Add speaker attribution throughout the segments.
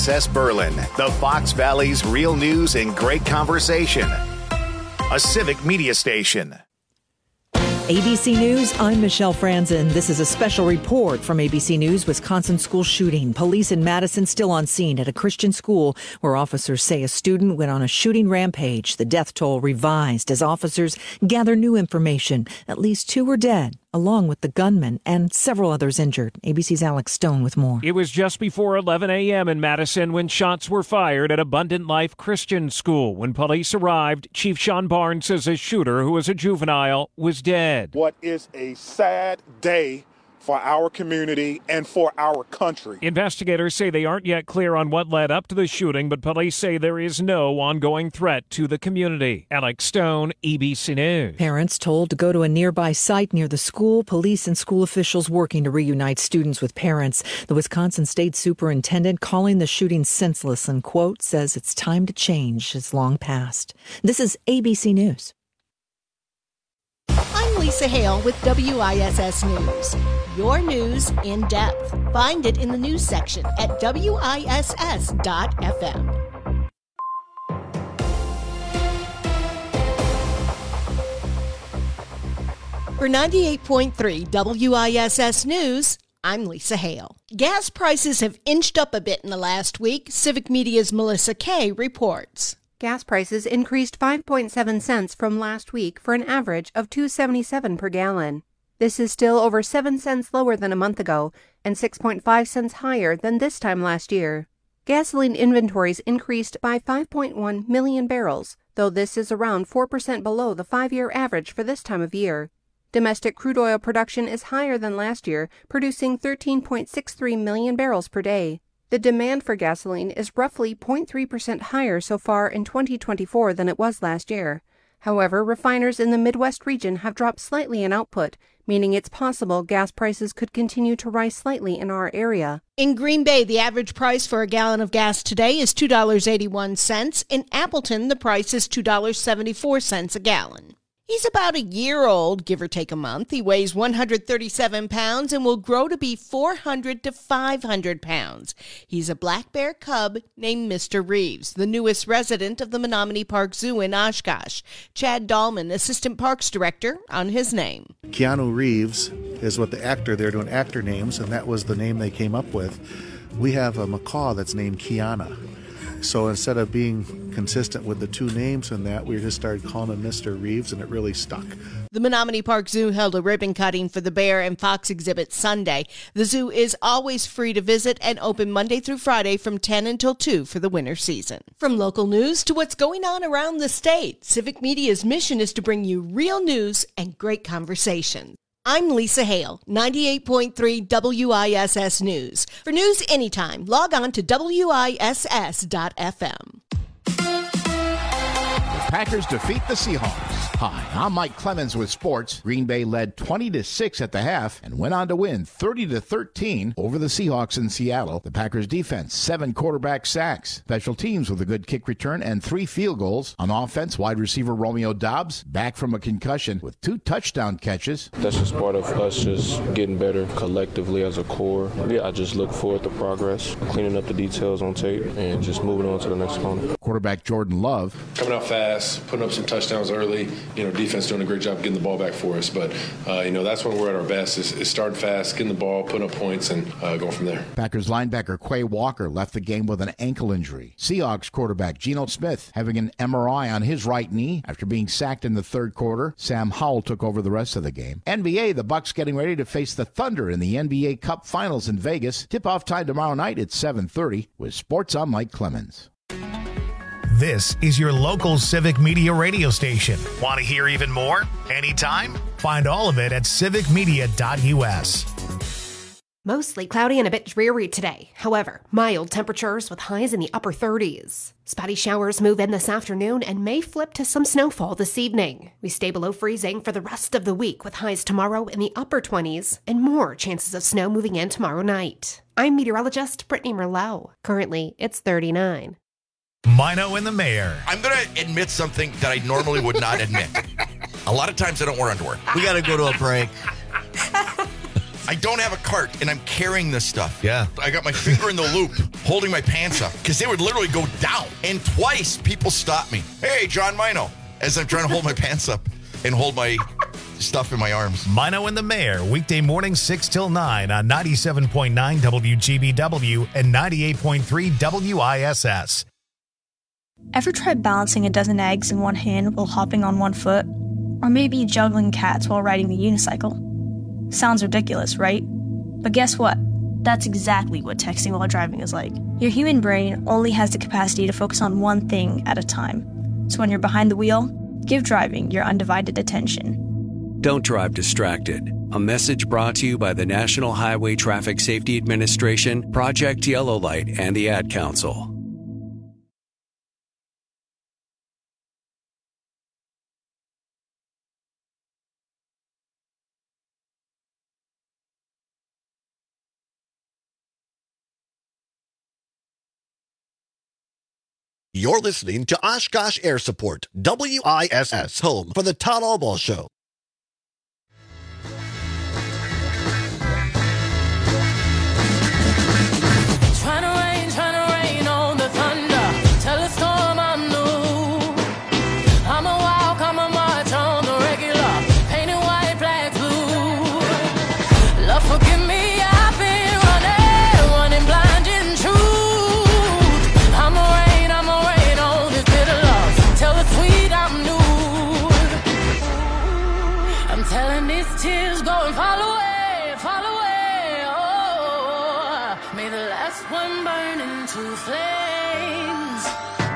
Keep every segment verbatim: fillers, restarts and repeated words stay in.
Speaker 1: S S Berlin, the Fox Valley's real news and great conversation. A civic media station.
Speaker 2: A B C News, I'm Michelle Franzen. This is a special report from A B C News, Wisconsin school shooting. Police in Madison still on scene at a Christian school where officers say a student went on a shooting rampage. The death toll revised as officers gather new information. At least two were dead, along with the gunman and several others injured. A B C's Alex Stone with more.
Speaker 3: It was just before eleven a.m. in Madison when shots were fired at Abundant Life Christian School. When police arrived, Chief Sean Barnes says a shooter, who was a juvenile, was dead.
Speaker 4: What is a sad day for our community and for our country.
Speaker 3: Investigators say they aren't yet clear on what led up to the shooting, but police say there is no ongoing threat to the community. Alex Stone, A B C News.
Speaker 2: Parents told to go to a nearby site near the school. Police and school officials working to reunite students with parents. The Wisconsin State Superintendent calling the shooting senseless and, quote, says it's time to change. It's long past. This is A B C News.
Speaker 5: I'm Lisa Hale with W I S S News. Your news in depth. Find it in the news section at W I S S dot F M. For ninety-eight point three W I S S News, I'm Lisa Hale. Gas prices have inched up a bit in the last week. Civic Media's Melissa Kay reports.
Speaker 6: Gas prices increased five point seven cents from last week for an average of two dollars and seventy-seven cents per gallon. This is still over seven cents lower than a month ago and six point five cents higher than this time last year. Gasoline inventories increased by five point one million barrels, though this is around four percent below the five-year average for this time of year. Domestic crude oil production is higher than last year, producing thirteen point six three million barrels per day. The demand for gasoline is roughly zero point three percent higher so far in twenty twenty-four than it was last year. However, refiners in the Midwest region have dropped slightly in output, meaning it's possible gas prices could continue to rise slightly in our area.
Speaker 5: In Green Bay, the average price for a gallon of gas today is two dollars and eighty-one cents. In Appleton, the price is two dollars and seventy-four cents a gallon. He's about a year old, give or take a month. He weighs one hundred thirty-seven pounds and will grow to be four hundred to five hundred pounds. He's a black bear cub named Mister Reeves, the newest resident of the Menominee Park Zoo in Oshkosh. Chad Dahlman, Assistant Parks Director, on his name.
Speaker 7: Keanu Reeves is what the actor, they're doing actor names, and that was the name they came up with. We have a macaw that's named Kiana. So instead of being consistent with the two names and that, we just started calling him Mister Reeves, and it really stuck.
Speaker 5: The Menominee Park Zoo held a ribbon cutting for the bear and fox exhibit Sunday. The zoo is always free to visit and open Monday through Friday from ten until two for the winter season. From local news to what's going on around the state, Civic Media's mission is to bring you real news and great conversation. I'm Lisa Hale, ninety-eight point three W I S S News. For news anytime, log on to W I S S dot F M.
Speaker 8: Packers defeat the Seahawks. Hi, I'm Mike Clemens with sports. Green Bay led twenty to six at the half and went on to win thirty to thirteen over the Seahawks in Seattle. The Packers defense, seven quarterback sacks. Special teams with a good kick return and three field goals. On offense, wide receiver Romeo Doubs, back from a concussion with two touchdown catches.
Speaker 9: That's just part of us just getting better collectively as a core. Yeah, I just look forward to progress, cleaning up the details on tape, and just moving on to the next opponent.
Speaker 8: Quarterback Jordan Love.
Speaker 10: Coming out fast, putting up some touchdowns early. You know, defense doing a great job getting the ball back for us. But, uh, you know, that's when we're at our best, is, is starting fast, getting the ball, putting up points, and uh, going from there.
Speaker 8: Packers linebacker Quay Walker left the game with an ankle injury. Seahawks quarterback Geno Smith having an M R I on his right knee after being sacked in the third quarter. Sam Howell took over the rest of the game. N B A, the Bucks getting ready to face the Thunder in the N B A Cup Finals in Vegas. Tip-off time tomorrow night at seven thirty with Sports on Mike Clemens.
Speaker 1: This is your local Civic Media radio station. Want to hear even more? Anytime? Find all of it at civic media dot U S.
Speaker 11: Mostly cloudy and a bit dreary today. However, mild temperatures with highs in the upper thirties. Spotty showers move in this afternoon and may flip to some snowfall this evening. We stay below freezing for the rest of the week with highs tomorrow in the upper twenties and more chances of snow moving in tomorrow night. I'm meteorologist Brittany Merlot. Currently, it's thirty-nine.
Speaker 1: Mino and the Mayor.
Speaker 12: I'm going to admit something that I normally would not admit. A lot of times I don't wear underwear.
Speaker 13: We got to go to a break.
Speaker 12: I don't have a cart, and I'm carrying this stuff.
Speaker 13: Yeah.
Speaker 12: I got my finger in the loop, holding my pants up, because they would literally go down. And twice, people stop me. Hey, John Mino, as I'm trying to hold my pants up and hold my stuff in my arms.
Speaker 1: Mino and the Mayor, weekday mornings six till nine on ninety-seven point nine W G B W and ninety-eight point three W I S S.
Speaker 14: Ever tried balancing a dozen eggs in one hand while hopping on one foot? Or maybe juggling cats while riding the unicycle? Sounds ridiculous, right? But guess what? That's exactly what texting while driving is like. Your human brain only has the capacity to focus on one thing at a time. So when you're behind the wheel, give driving your undivided attention.
Speaker 15: Don't drive distracted. A message brought to you by the National Highway Traffic Safety Administration, Project Yellow Light, and the Ad Council.
Speaker 16: You're listening to Oshkosh Air Support, W I S S, home for the Todd Albaugh Show.
Speaker 17: Trying to rain, trying to rain on the thunder. Tell a storm I'm new. I'm a walk, I'm a march on the regular. Painted white flags blue. Love, forgive me, I've been running, running blind in truth. I'm a rain, I'm a rain on this bitter love. Tell the sweet I'm new. I'm telling these tears go and fall away, fall away. May the last one burn into flames.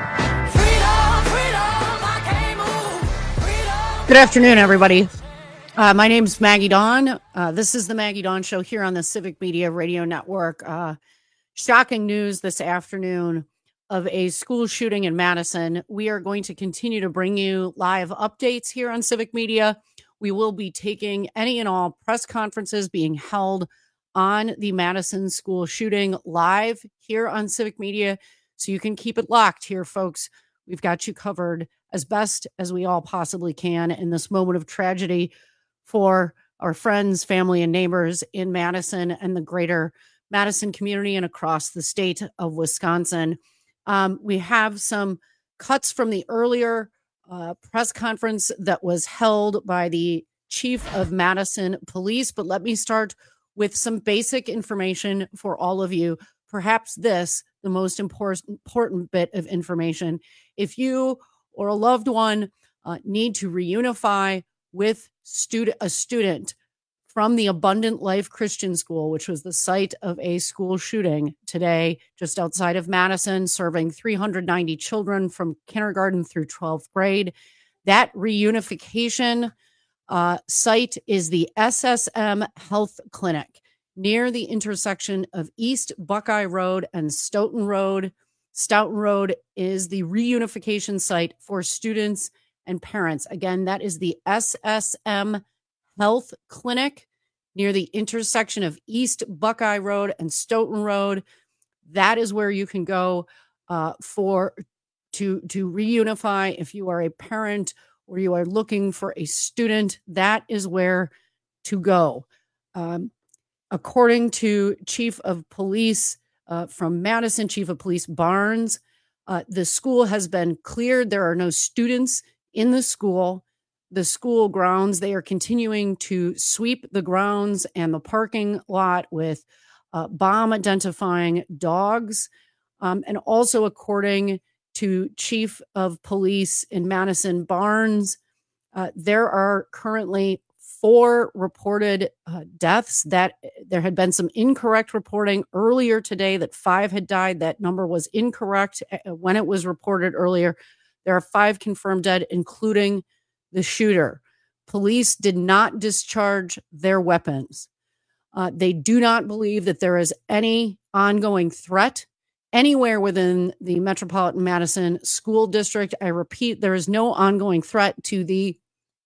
Speaker 17: Freedom, freedom, I can't move. Freedom.
Speaker 18: Good afternoon, everybody. Uh, my name's Maggie Dawn. Uh, this is the Maggie Dawn Show here on the Civic Media Radio Network. Uh, shocking news this afternoon of a school shooting in Madison. We are going to continue to bring you live updates here on Civic Media. We will be taking any and all press conferences being held on the Madison school shooting live here on Civic Media, so you can keep it locked here, folks. We've got you covered as best as we all possibly can in this moment of tragedy for our friends, family, and neighbors in Madison and the greater Madison community and across the state of Wisconsin. Um, we have some cuts from the earlier uh, press conference that was held by the chief of Madison Police, but let me start with some basic information for all of you. Perhaps this, the most important, important bit of information. If you or a loved one uh, need to reunify with student, a student from the Abundant Life Christian School, which was the site of a school shooting today, just outside of Madison, serving three hundred ninety children from kindergarten through twelfth grade, that reunification Uh, site is the S S M Health Clinic near the intersection of East Buckeye Road and Stoughton Road. Stoughton Road is the reunification site for students and parents. Again, that is the S S M Health Clinic near the intersection of East Buckeye Road and Stoughton Road. That is where you can go uh, for to to reunify if you are a parent or you are looking for a student. That is where to go. Um, according to Chief of Police uh, from Madison, Chief of Police Barnes, uh, the school has been cleared. There are no students in the school. The school grounds, they are continuing to sweep the grounds and the parking lot with uh, bomb identifying dogs. Um, and also according to Chief of Police in Madison, Barnes, uh, there are currently four reported uh, deaths. That there had been some incorrect reporting earlier today that five had died. That number was incorrect when it was reported earlier. There are five confirmed dead, including the shooter. Police did not discharge their weapons. Uh, they do not believe that there is any ongoing threat anywhere within the Metropolitan Madison School District. I repeat, there is no ongoing threat to the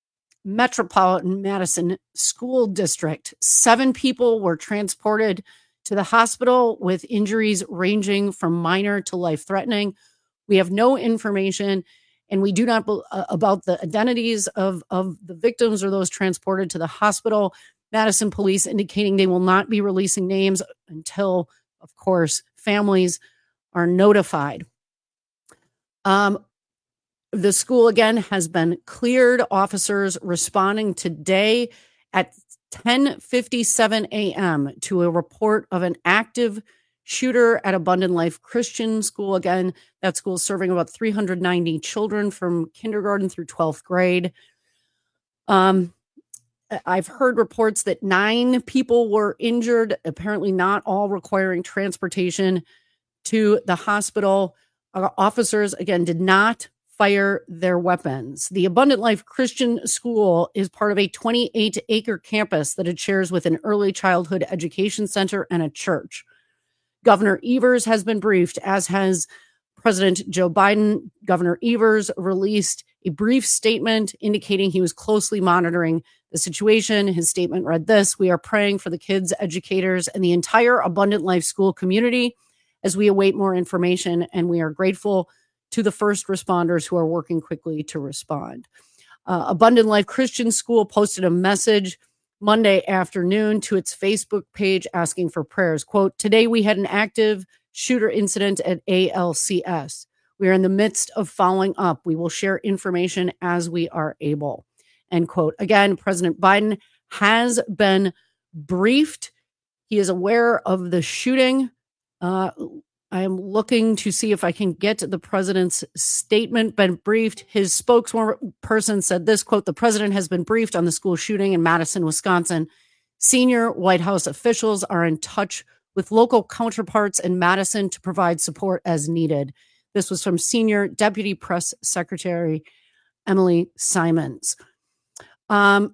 Speaker 18: Metropolitan Madison School District. Seven people were transported to the hospital with injuries ranging from minor to life-threatening. We have no information, and we do not uh, about the identities of, of the victims or those transported to the hospital. Madison police indicating they will not be releasing names until, of course, families are notified. Um, the school, again, has been cleared. Officers responding today at ten fifty-seven a.m. to a report of an active shooter at Abundant Life Christian School. Again, that school is serving about three hundred ninety children from kindergarten through twelfth grade. Um, I've heard reports that nine people were injured, apparently not all requiring transportation to the hospital. Our officers, again, did not fire their weapons. The Abundant Life Christian School is part of a twenty-eight acre campus that it shares with an early childhood education center and a church. Governor Evers has been briefed, as has President Joe Biden. Governor Evers released a brief statement indicating he was closely monitoring the situation. His statement read this: "We are praying for the kids, educators, and the entire Abundant Life School community as we await more information, and we are grateful to the first responders who are working quickly to respond." Uh, Abundant Life Christian School posted a message Monday afternoon to its Facebook page asking for prayers. Quote, "Today we had an active shooter incident at A L C S. We are in the midst of following up. We will share information as we are able." End quote. Again, President Biden has been briefed. He is aware of the shooting. Uh, I am looking to see if I can get the president's statement. Been briefed. His spokesperson said this, quote, "The president has been briefed on the school shooting in Madison, Wisconsin. Senior White House officials are in touch with local counterparts in Madison to provide support as needed." This was from Senior Deputy Press Secretary Emily Simons. Um,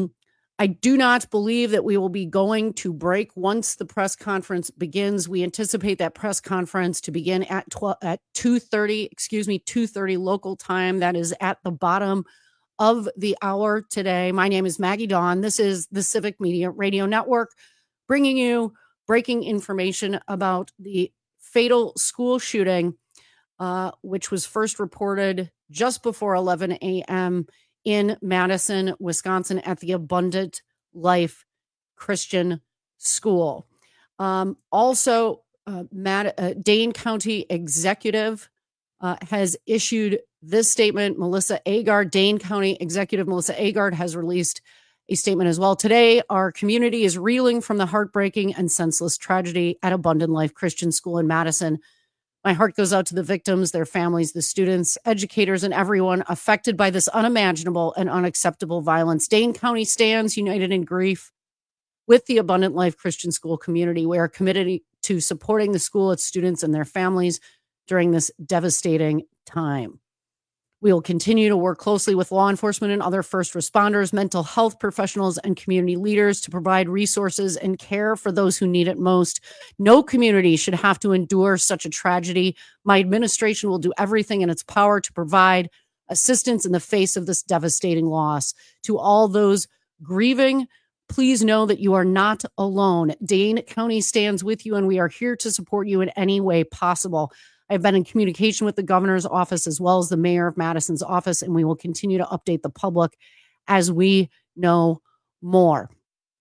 Speaker 18: I do not believe that we will be going to break once the press conference begins. We anticipate that press conference to begin at twelve, at two thirty, excuse me, two thirty local time. That is at the bottom of the hour today. My name is Maggie Dawn. This is the Civic Media Radio Network, bringing you breaking information about the fatal school shooting, uh, which was first reported just before eleven a.m. in Madison, Wisconsin, at the Abundant Life Christian School. Um, also, uh, Mad- uh, Dane County Executive uh, has issued this statement. Melissa Agard, Dane County Executive Melissa Agard, has released a statement as well. "Today, our community is reeling from the heartbreaking and senseless tragedy at Abundant Life Christian School in Madison. My heart goes out to the victims, their families, the students, educators, and everyone affected by this unimaginable and unacceptable violence. Dane County stands united in grief with the Abundant Life Christian School community. We are committed to supporting the school, its students, and their families during this devastating time. We will continue to work closely with law enforcement and other first responders, mental health professionals, and community leaders to provide resources and care for those who need it most. No community should have to endure such a tragedy. My administration will do everything in its power to provide assistance in the face of this devastating loss. To all those grieving, please know that you are not alone. Dane County stands with you, and we are here to support you in any way possible. I've been in communication with the governor's office as well as the mayor of Madison's office, and we will continue to update the public as we know more."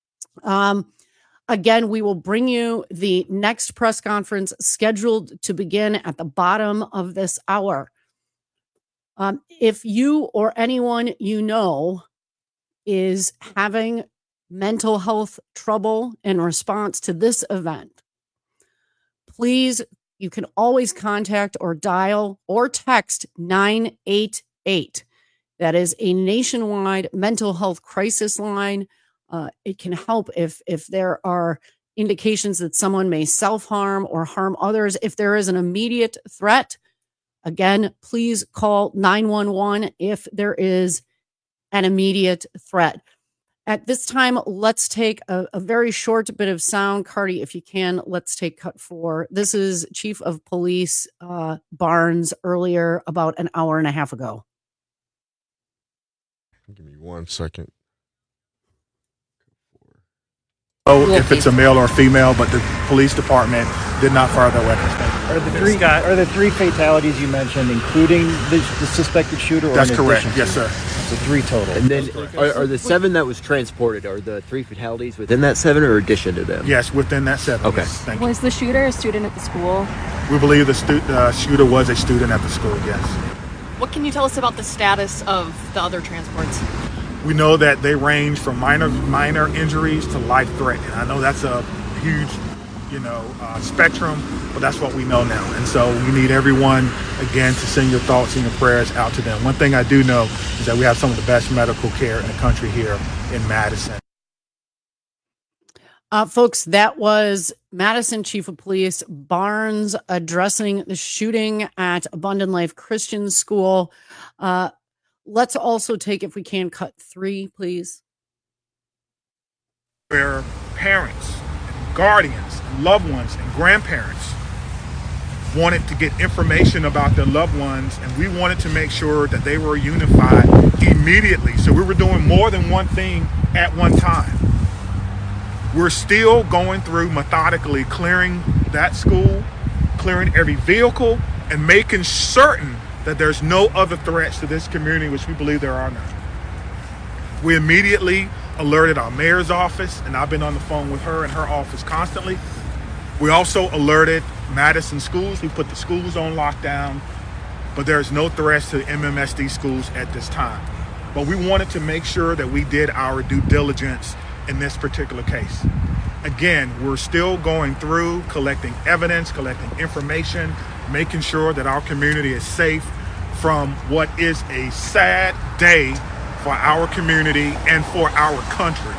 Speaker 18: Um, again, we will bring you the next press conference scheduled to begin at the bottom of this hour. Um, if you or anyone you know is having mental health trouble in response to this event, please, you can always contact or dial or text nine eight eight. That is a nationwide mental health crisis line. Uh, it can help if if there are indications that someone may self-harm or harm others. If there is an immediate threat, again, please call nine one one if there is an immediate threat. At this time, let's take a, a very short bit of sound. Cardi, if you can, let's take cut four. This is Chief of Police uh, Barnes earlier, about an hour and a half ago.
Speaker 13: Give me one second. Oh, if it's a male or a female, but the police department did not fire their weapons.
Speaker 19: Are the three are the three fatalities you mentioned, including the, the suspected shooter? Or
Speaker 13: That's correct. Yes, sir.
Speaker 19: So three total.
Speaker 20: And then are, are the seven that was transported, are the three fatalities within that seven or addition to them?
Speaker 13: Yes, within that seven.
Speaker 20: Okay.
Speaker 13: Yes, thank you.
Speaker 21: Was the shooter a student at the school?
Speaker 13: We believe the stu- uh, shooter was a student at the school, yes.
Speaker 21: What can you tell us about the status of the other transports?
Speaker 13: We know that they range from minor minor injuries to life-threatening. I know that's a huge, you know, uh, spectrum, but that's what we know now. And so we need everyone, again, to send your thoughts and your prayers out to them. One thing I do know is that we have some of the best medical care in the country here in Madison.
Speaker 18: Uh, folks, that was Madison Chief of Police Barnes addressing the shooting at Abundant Life Christian School. Uh, let's also take, if we can, cut three, please.
Speaker 13: Where parents, guardians, loved ones, and grandparents wanted to get information about their loved ones, and we wanted to make sure that they were unified immediately. So we were doing more than one thing at one time. We're still going through methodically clearing that school, clearing every vehicle, and making certain that there's no other threats to this community, which we believe there are none. We immediately alerted our mayor's office, and I've been on the phone with her and her office constantly. We also alerted Madison schools. We put the schools on lockdown, but there's no threats to M M S D schools at this time. But we wanted to make sure that we did our due diligence in this particular case. Again, we're still going through collecting evidence, collecting information, making sure that our community is safe from what is a sad day for our community and for our country.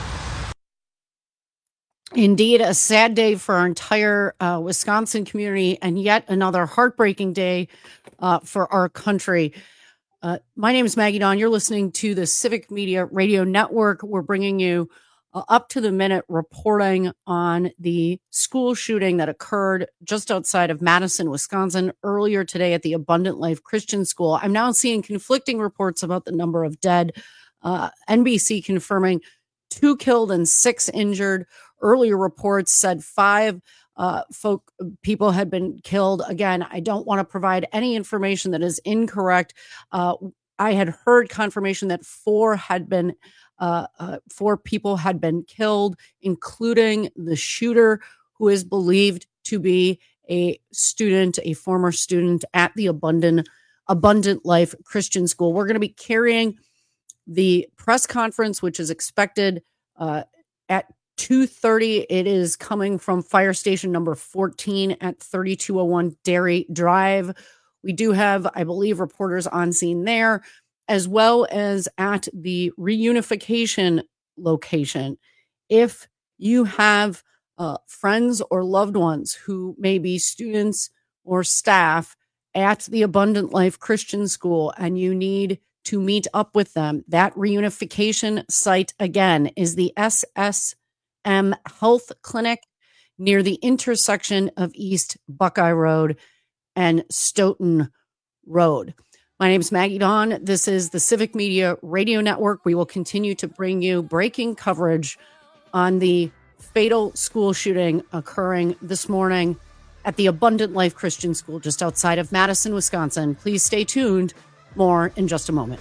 Speaker 18: Indeed, a sad day for our entire uh, Wisconsin community, and yet another heartbreaking day uh, for our country. Uh, my name is Maggie Dawn. You're listening to the Civic Media Radio Network. We're bringing you uh, up-to-the-minute reporting on the school shooting that occurred just outside of Madison, Wisconsin, earlier today at the Abundant Life Christian School. I'm now seeing conflicting reports about the number of dead. Uh, N B C confirming two killed and six injured. Earlier reports said five uh, folk people had been killed. Again, I don't want to provide any information that is incorrect. Uh, I had heard confirmation that four had been, uh, uh, four people had been killed, including the shooter, who is believed to be a student, a former student at the Abundant Abundant Life Christian School. We're going to be carrying the press conference, which is expected uh, at two thirty. It is coming from fire station number fourteen at thirty-two oh one Dairy Drive. We do have, I believe, reporters on scene there, as well as at the reunification location. If you have uh, friends or loved ones who may be students or staff at the Abundant Life Christian School and you need to meet up with them, that reunification site, again, is the S S M Health Clinic near the intersection of East Buckeye Road and Stoughton Road. My name is Maggie Dawn. This is the Civic Media Radio Network. We will continue to bring you breaking coverage on the fatal school shooting occurring this morning at the Abundant Life Christian School just outside of Madison, Wisconsin. Please stay tuned. More in just a moment.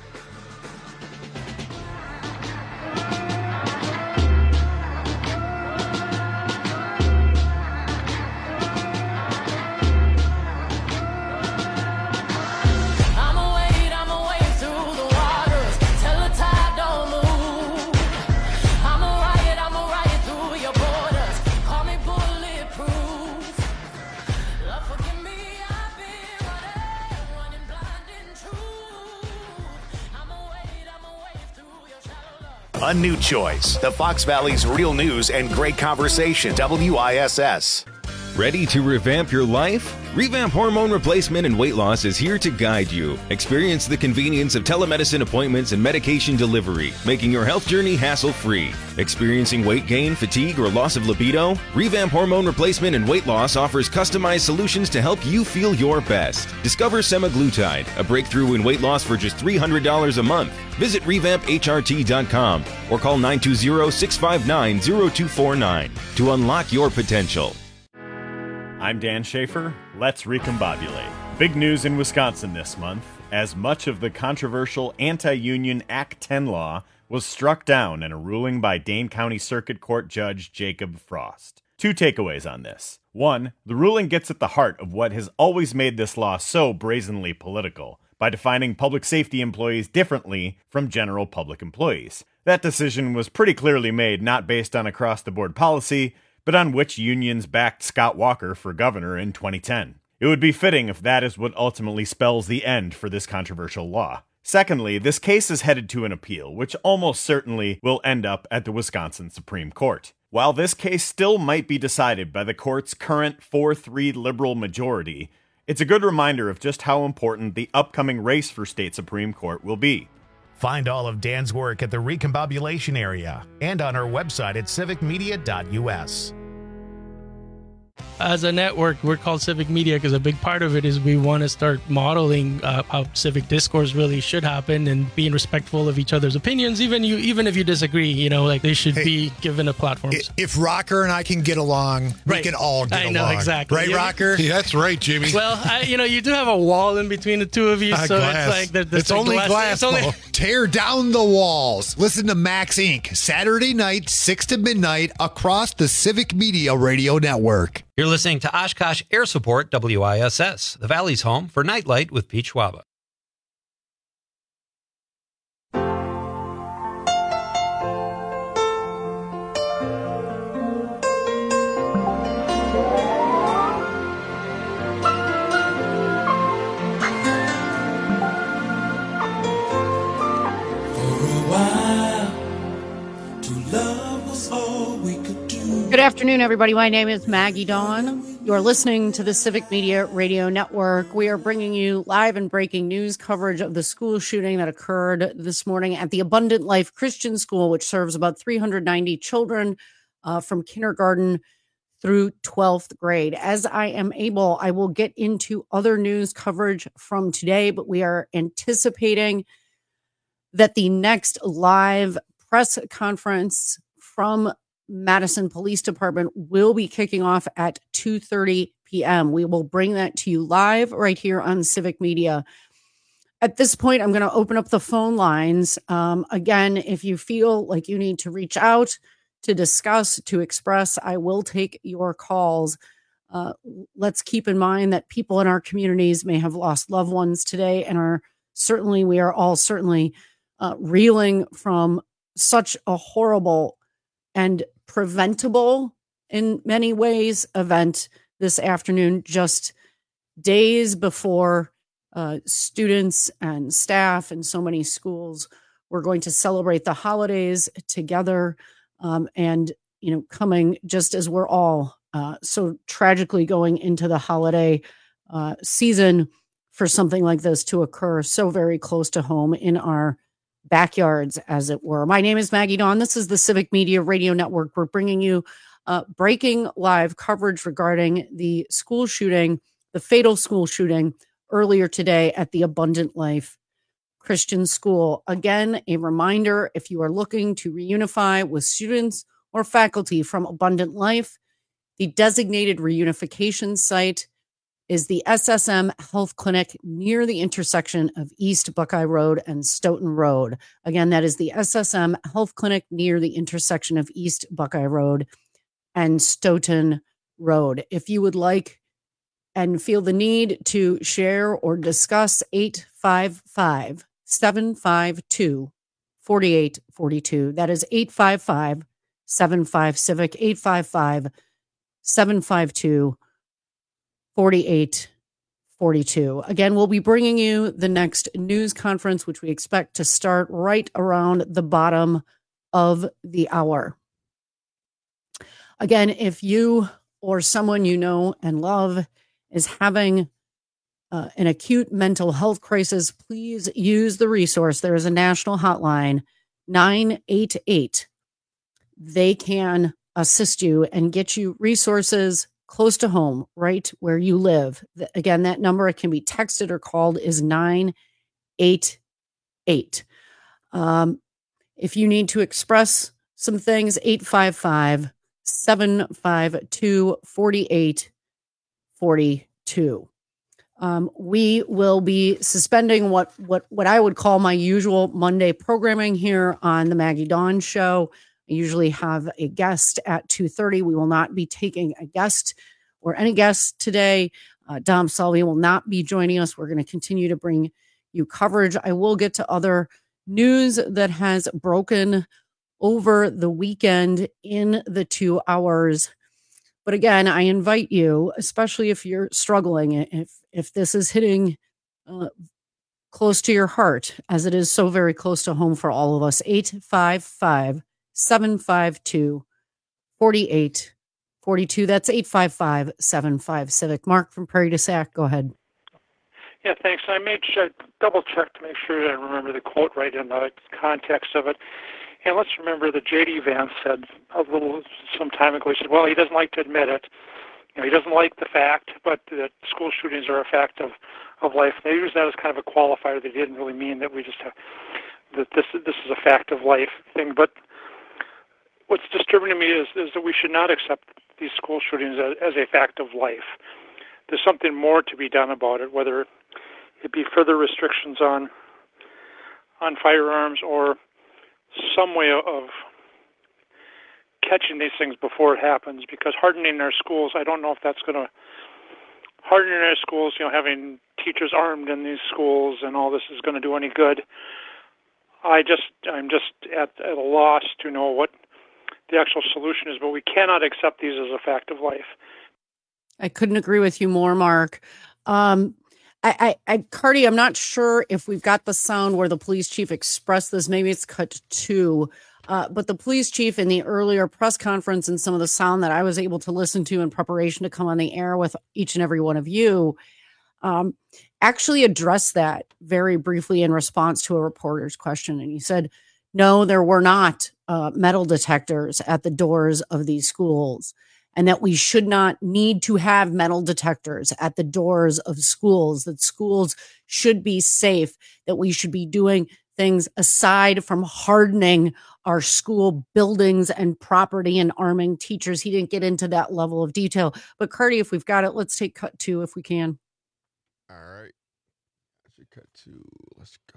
Speaker 1: A new choice. The Fox Valley's real news and great conversation. W I S S.
Speaker 22: Ready to revamp your life? Revamp Hormone Replacement and Weight Loss is here to guide you. Experience the convenience of telemedicine appointments and medication delivery, making your health journey hassle-free. Experiencing weight gain, fatigue, or loss of libido? Revamp Hormone Replacement and Weight Loss offers customized solutions to help you feel your best. Discover semaglutide, a breakthrough in weight loss for just three hundred dollars a month. Visit revamp H R T dot com or call nine two zero, six five nine, zero two four nine to unlock your potential.
Speaker 23: I'm Dan Schaefer. Let's recombobulate.
Speaker 4: Big news in Wisconsin this month, as much of the controversial anti-union Act ten law was struck down in a ruling by Dane County Circuit Court Judge Jacob Frost. Two takeaways on this. One, the ruling gets at the heart of what has always made this law so brazenly political, by defining public safety employees differently from general public employees. That decision was pretty clearly made not based on across-the-board policy, but on which unions backed Scott Walker for governor in twenty ten. It would be fitting if that is what ultimately spells the end for this controversial law. Secondly, this case is headed to an appeal, which almost certainly will end up at the Wisconsin Supreme Court. While this case still might be decided by the court's current four three liberal majority, it's a good reminder of just how important the upcoming race for state Supreme Court will be.
Speaker 1: Find all of Dan's work at the Recombobulation area and on our website at civic media dot u s.
Speaker 19: As a network, we're called Civic Media because a big part of it is we want to start modeling uh, how civic discourse really should happen and being respectful of each other's opinions. Even you, even if you disagree, you know, like they should hey, be given a platform.
Speaker 23: If Rocker and I can get along,
Speaker 19: right.
Speaker 23: we can all get
Speaker 19: I
Speaker 23: along.
Speaker 19: know, exactly.
Speaker 23: Right,
Speaker 19: yeah.
Speaker 23: Rocker?
Speaker 24: Yeah, that's right, Jimmy.
Speaker 19: Well, I, you know, you do have a wall in between the two of you,
Speaker 23: uh,
Speaker 19: so
Speaker 23: glass.
Speaker 19: it's like there, there's
Speaker 23: it's
Speaker 19: a
Speaker 23: only
Speaker 19: glass.
Speaker 23: glass.
Speaker 19: It's only-
Speaker 23: Tear down the walls. Listen to Max Incorporated. Saturday night, six to midnight, across the Civic Media Radio Network.
Speaker 25: You're listening to Oshkosh Air Support, W I S S, the Valley's home for Nightlight with Pete Schwaba.
Speaker 18: Good afternoon, everybody. My name is Maggie Dawn. You're listening to the Civic Media Radio Network. We are bringing you live and breaking news coverage of the school shooting that occurred this morning at the Abundant Life Christian School, which serves about three hundred ninety children uh, from kindergarten through twelfth grade. As I am able, I will get into other news coverage from today, but we are anticipating that the next live press conference from Madison Police Department will be kicking off at two thirty p.m. We will bring that to you live right here on Civic Media. At this point, I'm going to open up the phone lines. Um, again, if you feel like you need to reach out to discuss, to express, I will take your calls. Uh, let's keep in mind that people in our communities may have lost loved ones today and are certainly, we are all certainly uh, reeling from such a horrible and preventable in many ways event this afternoon, just days before uh, students and staff and so many schools were going to celebrate the holidays together. Um, and, you know, coming just as we're all uh, so tragically going into the holiday uh, season for something like this to occur so very close to home in our backyards, as it were. My name is Maggie Dawn. This is the Civic Media Radio Network. We're bringing you uh, breaking live coverage regarding the school shooting, the fatal school shooting earlier today at the Abundant Life Christian School. Again, a reminder, if you are looking to reunify with students or faculty from Abundant Life, the designated reunification site is the S S M Health Clinic near the intersection of East Buckeye Road and Stoughton Road. Again, that is the S S M Health Clinic near the intersection of East Buckeye Road and Stoughton Road. If you would like and feel the need to share or discuss, eight five five, seven five two, four eight four two. That is eight five five, seven five Civic, eight five five, seven five two, forty-eight forty-two. Again, we'll be bringing you the next news conference, which we expect to start right around the bottom of the hour. Again, if you or someone you know and love is having uh, an acute mental health crisis, please use the resource. There is a national hotline, nine eight eight. They can assist you and get you resources close to home, right where you live. Again, that number, it can be texted or called, is nine eight eight. Um, if you need to express some things, eight five five, seven five two, four eight four two. Um, we will be suspending what, what, what I would call my usual Monday programming here on the Maggie Dawn Show. I usually have a guest at two thirty. We will not be taking a guest or any guests today. Uh, Dom Salvi will not be joining us. We're going to continue to bring you coverage. I will get to other news that has broken over the weekend in the two hours. But again, I invite you, especially if you're struggling, if if this is hitting uh, close to your heart, as it is so very close to home for all of us, eight five five, seven five two, four eight four two. That's eight five five, seven five, Civic. Mark from Prairie du Sac, go ahead.
Speaker 2: Yeah, thanks. I made sure, double check to make sure I remember the quote right in the context of it. And let's remember that J D Vance said a little some time ago, he said, well, he doesn't like to admit it. You know, he doesn't like the fact, but that school shootings are a fact of, of life. They use that as kind of a qualifier. They didn't really mean that we just have, that this, this is a fact of life thing. But what's disturbing to me is, is that we should not accept these school shootings as, as a fact of life. There's something more to be done about it, whether it be further restrictions on on firearms or some way of catching these things before it happens, because hardening our schools, I don't know if that's going to, hardening our schools, you know, having teachers armed in these schools and all this is going to do any good. I just, I'm just at, at a loss to know what the actual solution is, but we cannot accept these as a fact of life.
Speaker 18: I couldn't agree with you more, Mark. Um, I, I, I, Cardi, I'm not sure if we've got the sound where the police chief expressed this. Maybe it's cut to, uh, but the police chief in the earlier press conference and some of the sound that I was able to listen to in preparation to come on the air with each and every one of you, um, actually addressed that very briefly in response to a reporter's question. And he said, no, there were not uh, metal detectors at the doors of these schools, and that we should not need to have metal detectors at the doors of schools, that schools should be safe, that we should be doing things aside from hardening our school buildings and property and arming teachers. He didn't get into that level of detail. But Cardi, if we've got it, let's take cut two if we can.
Speaker 12: All right. Cut two. Let's go.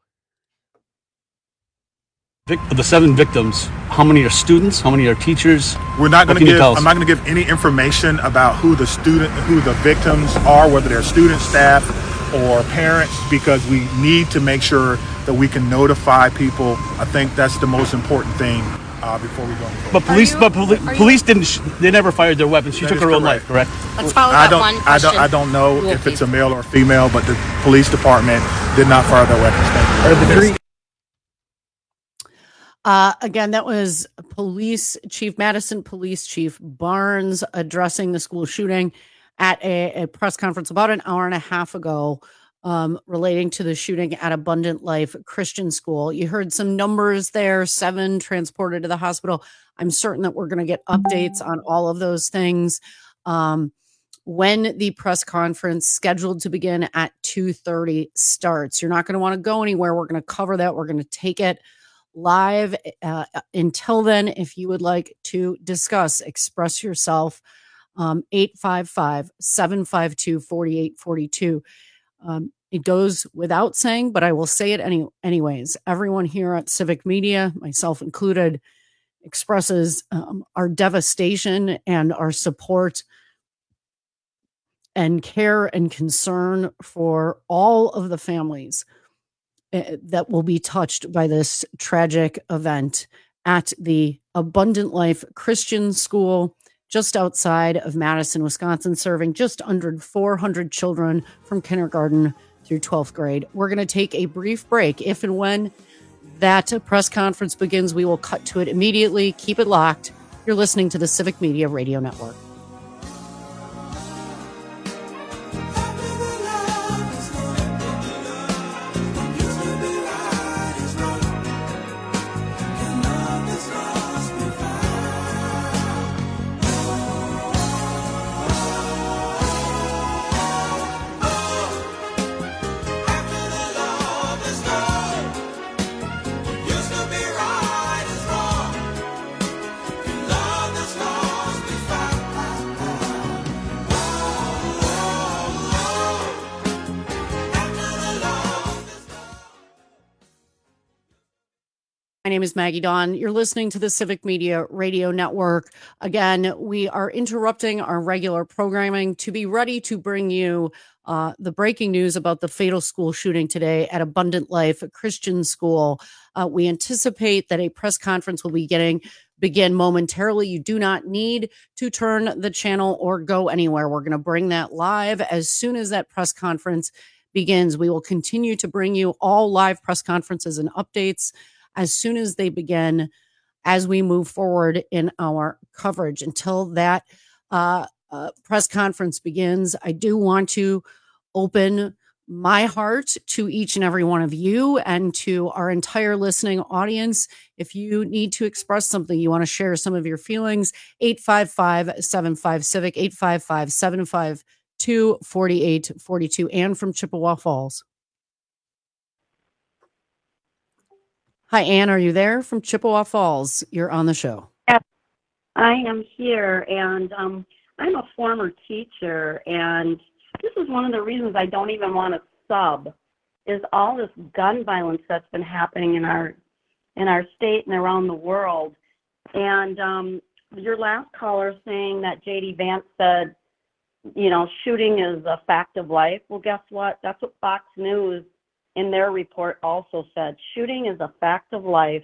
Speaker 3: Of the seven victims, how many are students? How many are teachers?
Speaker 13: We're not going to give. I'm not going to give any information about who the student, who the victims are, whether they're students, staff, or parents, because we need to make sure that we can notify people. I think that's the most important thing uh, before we go.
Speaker 3: But police, you, but poli- police you? didn't. They never fired their weapon. She that took her correct. own life. Correct.
Speaker 21: Let's follow
Speaker 13: I
Speaker 21: that
Speaker 13: don't,
Speaker 21: one
Speaker 13: I don't. I don't know
Speaker 21: Rule,
Speaker 13: if
Speaker 21: please.
Speaker 13: it's a male or a female, but the police department did not fire their weapons. Thank you.
Speaker 3: Are the three-
Speaker 18: Uh, again, that was Police Chief Madison Police Chief Barnes addressing the school shooting at a, a press conference about an hour and a half ago, um, relating to the shooting at Abundant Life Christian School. You heard some numbers there, seven transported to the hospital. I'm certain that we're going to get updates on all of those things um, when the press conference scheduled to begin at two thirty starts. You're not going to want to go anywhere. We're going to cover that. We're going to take it live. Uh, until then, if you would like to discuss, express yourself, um, eight five five, seven five two, four eight four two. Um, it goes without saying, but I will say it any, anyways. Everyone here at Civic Media, myself included, expresses um, our devastation and our support and care and concern for all of the families that will be touched by this tragic event at the Abundant Life Christian School just outside of Madison, Wisconsin, serving just under four hundred children from kindergarten through twelfth grade. We're going to take a brief break. If and when that press conference begins, we will cut to it immediately. Keep it locked. You're listening to the Civic Media Radio Network. My name is Maggie Dawn. You're listening to the Civic Media Radio Network. Again, we are interrupting our regular programming to be ready to bring you uh, the breaking news about the fatal school shooting today at Abundant Life Christian School. Uh, we anticipate that a press conference will be getting begin momentarily. You do not need to turn the channel or go anywhere. We're going to bring that live as soon as that press conference begins. We will continue to bring you all live press conferences and updates as soon as they begin, as we move forward in our coverage. Until that uh, uh, press conference begins, I do want to open my heart to each and every one of you and to our entire listening audience. If you need to express something, you want to share some of your feelings, eight five five, seven five, CIVIC, eight five five, seven five two, four eight four two. Anne from Chippewa Falls. Hi, Anne. Are you there from Chippewa Falls? You're on the show.
Speaker 5: Yes, I am here, and um, I'm a former teacher, and this is one of the reasons I don't even want to sub, is all this gun violence that's been happening in our in our state and around the world. And um, your last caller saying that J D Vance said, you know, shooting is a fact of life. Well, guess what? That's what Fox News in their report also said. Shooting is a fact of life.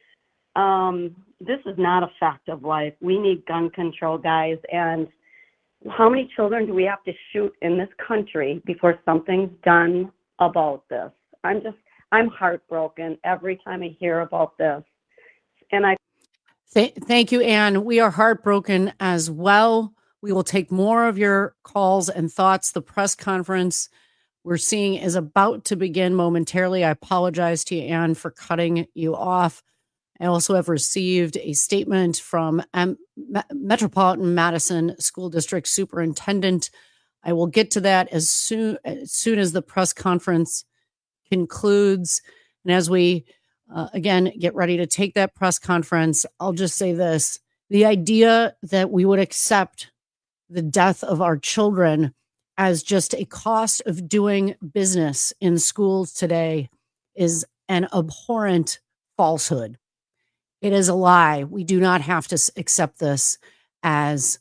Speaker 5: Um, this is not a fact of life. We need gun control, guys. And how many children do we have to shoot in this country before something's done about this? I'm just, I'm heartbroken every time I hear about this. And I
Speaker 18: Th- thank you, Anne. We are heartbroken as well. We will take more of your calls and thoughts. The press conference we're seeing is about to begin momentarily. I apologize to you, Anne, for cutting you off. I also have received a statement from M- Metropolitan Madison School District Superintendent. I will get to that as soon as soon as the press conference concludes. And as we, uh, again, get ready to take that press conference, I'll just say this. The idea that we would accept the death of our children as just a cost of doing business in schools today is an abhorrent falsehood. It is a lie. We do not have to accept this as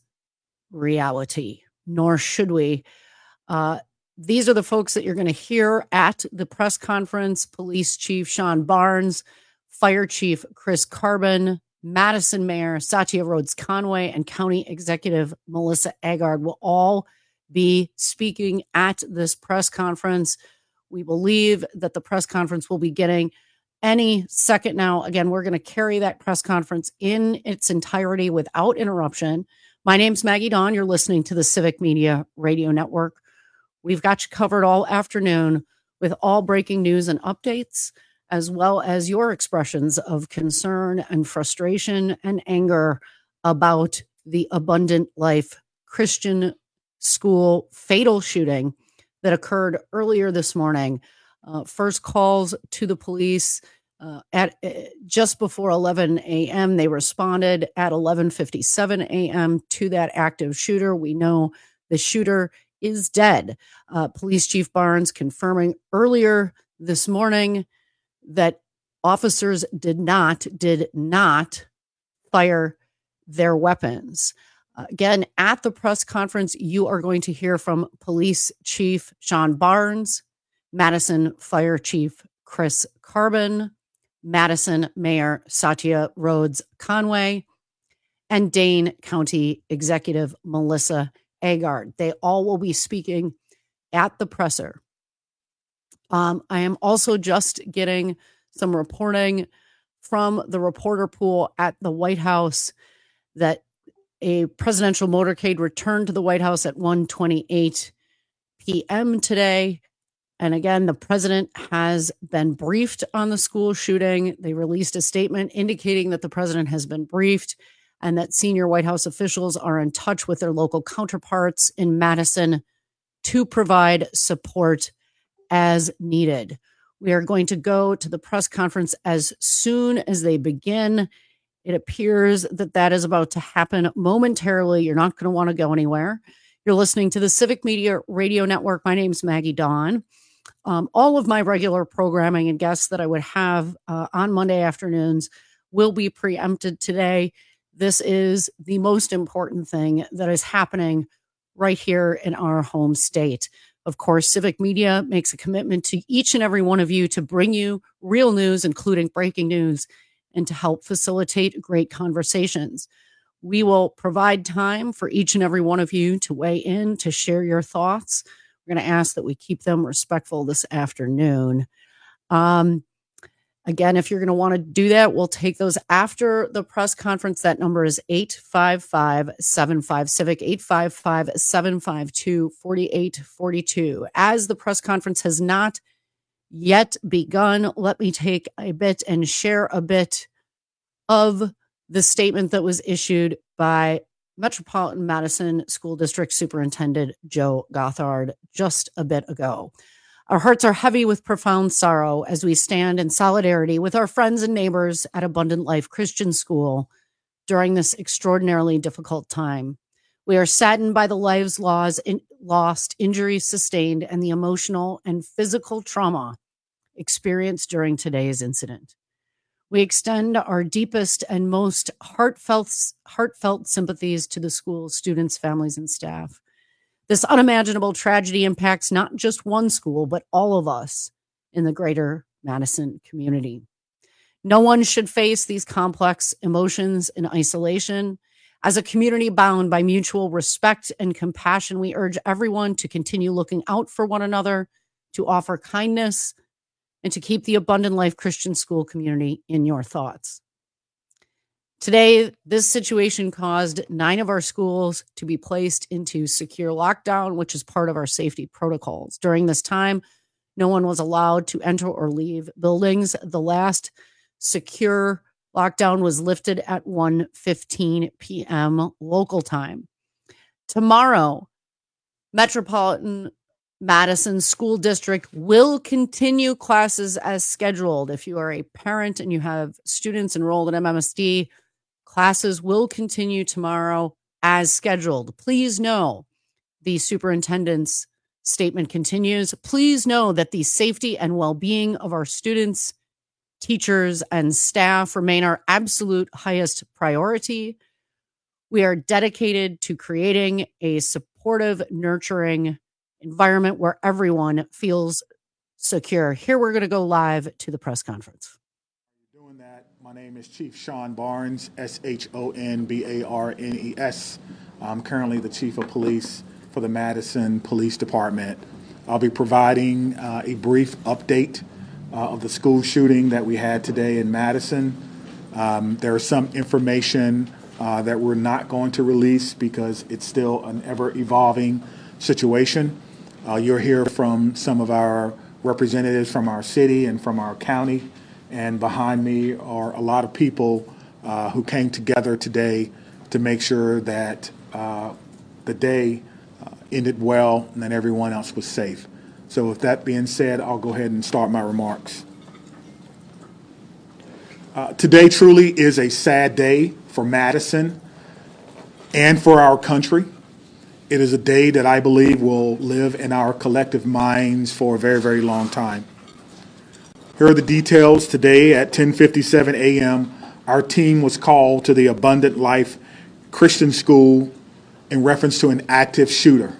Speaker 18: reality, nor should we. Uh, these are the folks that you're going to hear at the press conference: Police Chief Sean Barnes, Fire Chief Chris Carbon, Madison Mayor Satya Rhodes Conway, and County Executive Melissa Agard will all be speaking at this press conference. We believe that the press conference will be getting any second now. Again, we're going to carry that press conference in its entirety without interruption. My name's Maggie Dawn. You're listening to the Civic Media Radio Network. We've got you covered all afternoon with all breaking news and updates, as well as your expressions of concern and frustration and anger about the Abundant Life Christian School fatal shooting that occurred earlier this morning. Uh, first calls to the police uh, at uh, just before eleven a.m. They responded at eleven fifty-seven a.m. to that active shooter. We know the shooter is dead. Uh, Police Chief Barnes confirming earlier this morning that officers did not, did not fire their weapons. Uh, again, at the press conference, you are going to hear from Police Chief Sean Barnes, Madison Fire Chief Chris Carbon, Madison Mayor Satya Rhodes Conway, and Dane County Executive Melissa Agard. They all will be speaking at the presser. Um, I am also just getting some reporting from the reporter pool at the White House that a presidential motorcade returned to the White House at one twenty-eight p.m. today. And again, the president has been briefed on the school shooting. They released a statement indicating that the president has been briefed and that senior White House officials are in touch with their local counterparts in Madison to provide support as needed. We are going to go to the press conference as soon as they begin. It appears that that is about to happen momentarily. You're not going to want to go anywhere. You're listening to the Civic Media Radio Network. My name's Maggie Dawn. Um, all of my regular programming and guests that I would have uh, on Monday afternoons will be preempted today. This is the most important thing that is happening right here in our home state. Of course, Civic Media makes a commitment to each and every one of you to bring you real news, including breaking news, and to help facilitate great conversations. We will provide time for each and every one of you to weigh in, to share your thoughts. We're going to ask that we keep them respectful this afternoon. Um, again, if you're going to want to do that, we'll take those after the press conference. That number is eight five five, seven five, CIVIC, eight five five, seven five two, four eight four two. As the press conference has not yet begun, let me take a bit and share a bit of the statement that was issued by Metropolitan Madison School District Superintendent Joe Gothard just a bit ago. Our hearts are heavy with profound sorrow as we stand in solidarity with our friends and neighbors at Abundant Life Christian School during this extraordinarily difficult time. We are saddened by the lives lost, in, lost, injuries sustained, and the emotional and physical trauma experienced during today's incident. We extend our deepest and most heartfelt, heartfelt sympathies to the school's students, families, and staff. This unimaginable tragedy impacts not just one school, but all of us in the greater Madison community. No one should face these complex emotions in isolation. As a community bound by mutual respect and compassion, we urge everyone to continue looking out for one another, to offer kindness, and to keep the Abundant Life Christian School community in your thoughts. Today, this situation caused nine of our schools to be placed into secure lockdown, which is part of our safety protocols. During this time, no one was allowed to enter or leave buildings. The last secure lockdown was lifted at one fifteen p.m. local time. Tomorrow, Metropolitan Madison School District will continue classes as scheduled. If you are a parent and you have students enrolled in M M S D, classes will continue tomorrow as scheduled. Please know the superintendent's statement continues. Please know that the safety and well-being of our students, teachers, and staff remain our absolute highest priority. We are dedicated to creating a supportive, nurturing environment where everyone feels secure. Here we're going to go live to the press conference.
Speaker 13: Doing that, my name is Chief Sean Barnes, S H O N B A R N E S. I'm currently the Chief of Police for the Madison Police Department. I'll be providing uh, a brief update uh, of the school shooting that we had today in Madison. Um, there is some information uh, that we're not going to release because it's still an ever-evolving situation. Uh, you'll hear from some of our representatives from our city and from our county, and behind me are a lot of people uh, who came together today to make sure that uh, the day uh, ended well and that everyone else was safe. So with that being said, I'll go ahead and start my remarks. Uh, today truly is a sad day for Madison and for our country. It is a day that I believe will live in our collective minds for a very, very long time. Here are the details. Today at ten fifty-seven a.m., our team was called to the Abundant Life Christian School in reference to an active shooter.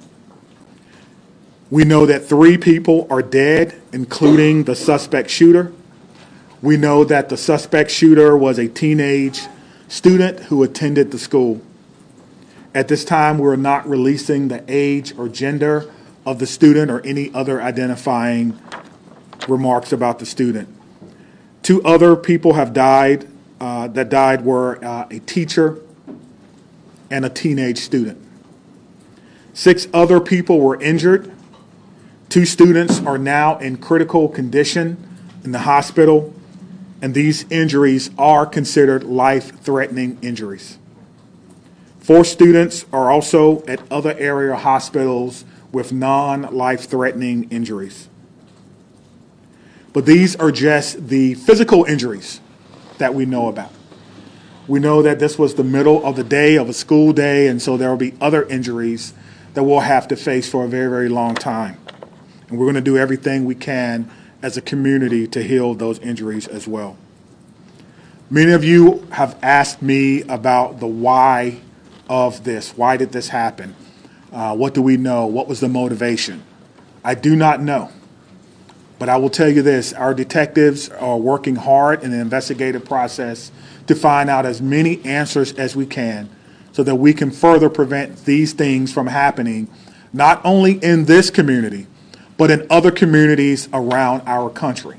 Speaker 13: We know that three people are dead, including the suspect shooter. We know that the suspect shooter was a teenage student who attended the school. At this time, we're not releasing the age or gender of the student or any other identifying remarks about the student. Two other people have died. Uh, that died were uh, a teacher and a teenage student. Six other people were injured. Two students are now in critical condition in the hospital, and these injuries are considered life-threatening injuries. Four students are also at other area hospitals with non-life-threatening injuries. But these are just the physical injuries that we know about. We know that this was the middle of the day of a school day, and so there will be other injuries that we'll have to face for a very, very long time. And we're going to do everything we can as a community to heal those injuries as well. Many of you have asked me about the why of this. Why did this happen? Uh, what do we know? What was the motivation? I do not know. But I will tell you this, our detectives are working hard in the investigative process to find out as many answers as we can so that we can further prevent these things from happening, not only in this community, but in other communities around our country.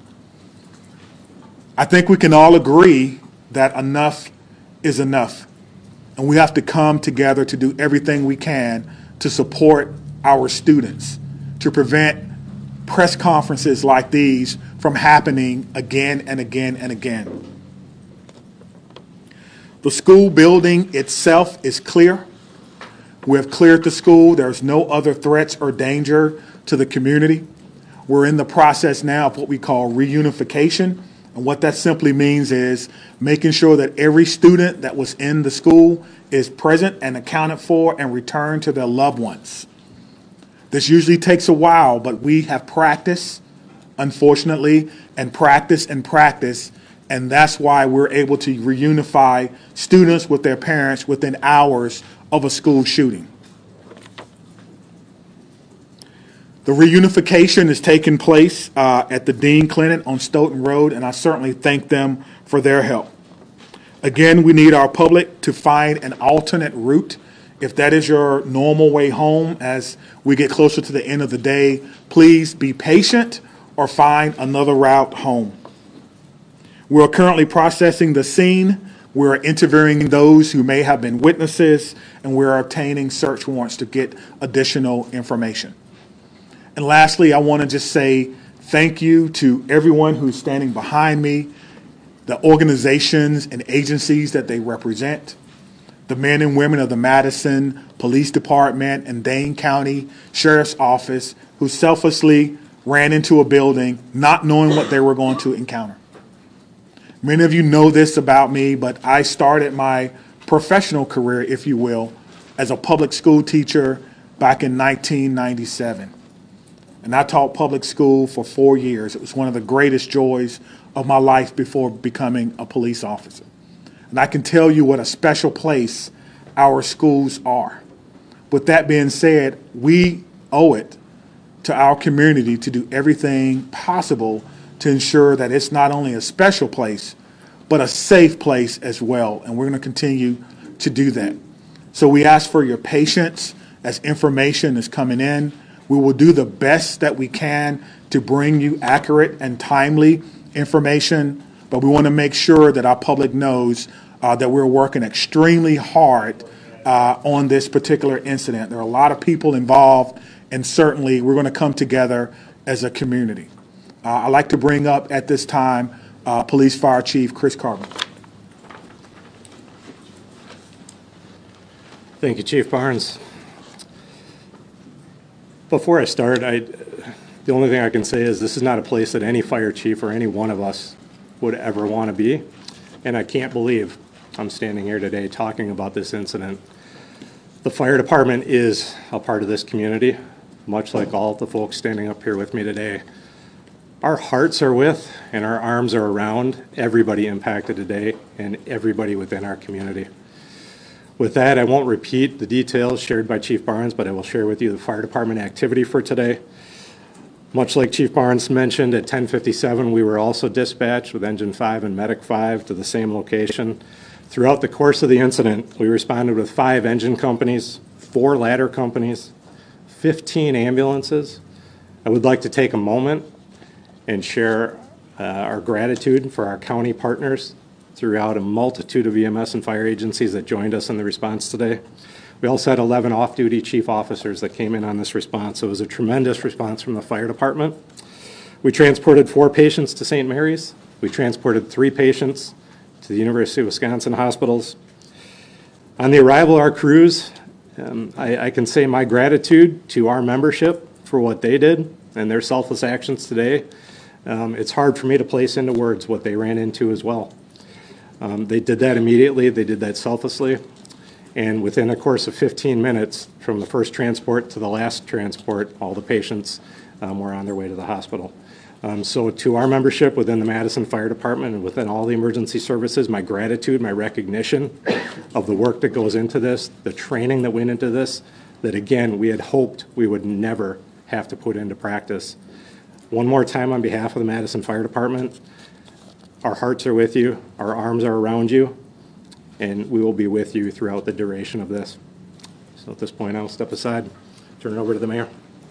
Speaker 13: I think we can all agree that enough is enough, and we have to come together to do everything we can to support our students, to prevent press conferences like these from happening again and again and again. The school building itself is clear. We have cleared the school. There's no other threats or danger to the community. We're in the process now of what we call reunification. And what that simply means is making sure that every student that was in the school is present and accounted for and returned to their loved ones. This usually takes a while, but we have practiced, unfortunately, and practice and practice, and that's why we're able to reunify students with their parents within hours of a school shooting. The reunification is taking place uh, at the Dean Clinic on Stoughton Road, and I certainly thank them for their help. Again, we need our public to find an alternate route. If that is your normal way home as we get closer to the end of the day, please be patient or find another route home. We're currently processing the scene. We're interviewing those who may have been witnesses, and we're obtaining search warrants to get additional information. And lastly, I want to just say thank you to everyone who's standing behind me, the organizations and agencies that they represent, the men and women of the Madison Police Department and Dane County Sheriff's Office who selflessly ran into a building not knowing what they were going to encounter. Many of you know this about me, but I started my professional career, if you will, as a public school teacher back in nineteen ninety-seven. And I taught public school for four years. It was one of the greatest joys of my life before becoming a police officer. And I can tell you what a special place our schools are. With that being said, we owe it to our community to do everything possible to ensure that it's not only a special place, but a safe place as well. And we're going to continue to do that. So we ask for your patience as information is coming in. We will do the best that we can to bring you accurate and timely information, but we want to make sure that our public knows uh, that we're working extremely hard uh, on this particular incident. There are a lot of people involved, and certainly we're going to come together as a community. Uh, I'd like to bring up at this time uh, Police Fire Chief Chris Carver.
Speaker 6: Thank you, Chief Barnes. Before I start, I, the only thing I can say is this is not a place that any fire chief or any one of us would ever want to be, and I can't believe I'm standing here today talking about this incident. The fire department is a part of this community, much like all of the folks standing up here with me today. Our hearts are with and our arms are around everybody impacted today and everybody within our community. With that, I won't repeat the details shared by Chief Barnes, but I will share with you the fire department activity for today. Much like Chief Barnes mentioned, at ten fifty-seven, we were also dispatched with Engine five and Medic five to the same location. Throughout the course of the incident, we responded with five engine companies, four ladder companies, fifteen ambulances. I would like to take a moment and share uh, our gratitude for our county partners throughout a multitude of E M S and fire agencies that joined us in the response today. We also had eleven off-duty chief officers that came in on this response, so it was a tremendous response from the fire department. We transported four patients to Saint Mary's. We transported three patients to the University of Wisconsin hospitals. On the arrival of our crews, um, I, I can say my gratitude to our membership for what they did and their selfless actions today. Um, it's hard for me to place into words what they ran into as well. Um, they did that immediately, they did that selflessly, and within a course of fifteen minutes from the first transport to the last transport, all the patients um, were on their way to the hospital. Um, so to our membership within the Madison Fire Department and within all the emergency services, my gratitude, my recognition of the work that goes into this, the training that went into this, that again, we had hoped we would never have to put into practice. One more time on behalf of the Madison Fire Department, our hearts are with you, our arms are around you, and we will be with you throughout the duration of this. So at this point, I'll step aside, turn it over to the mayor.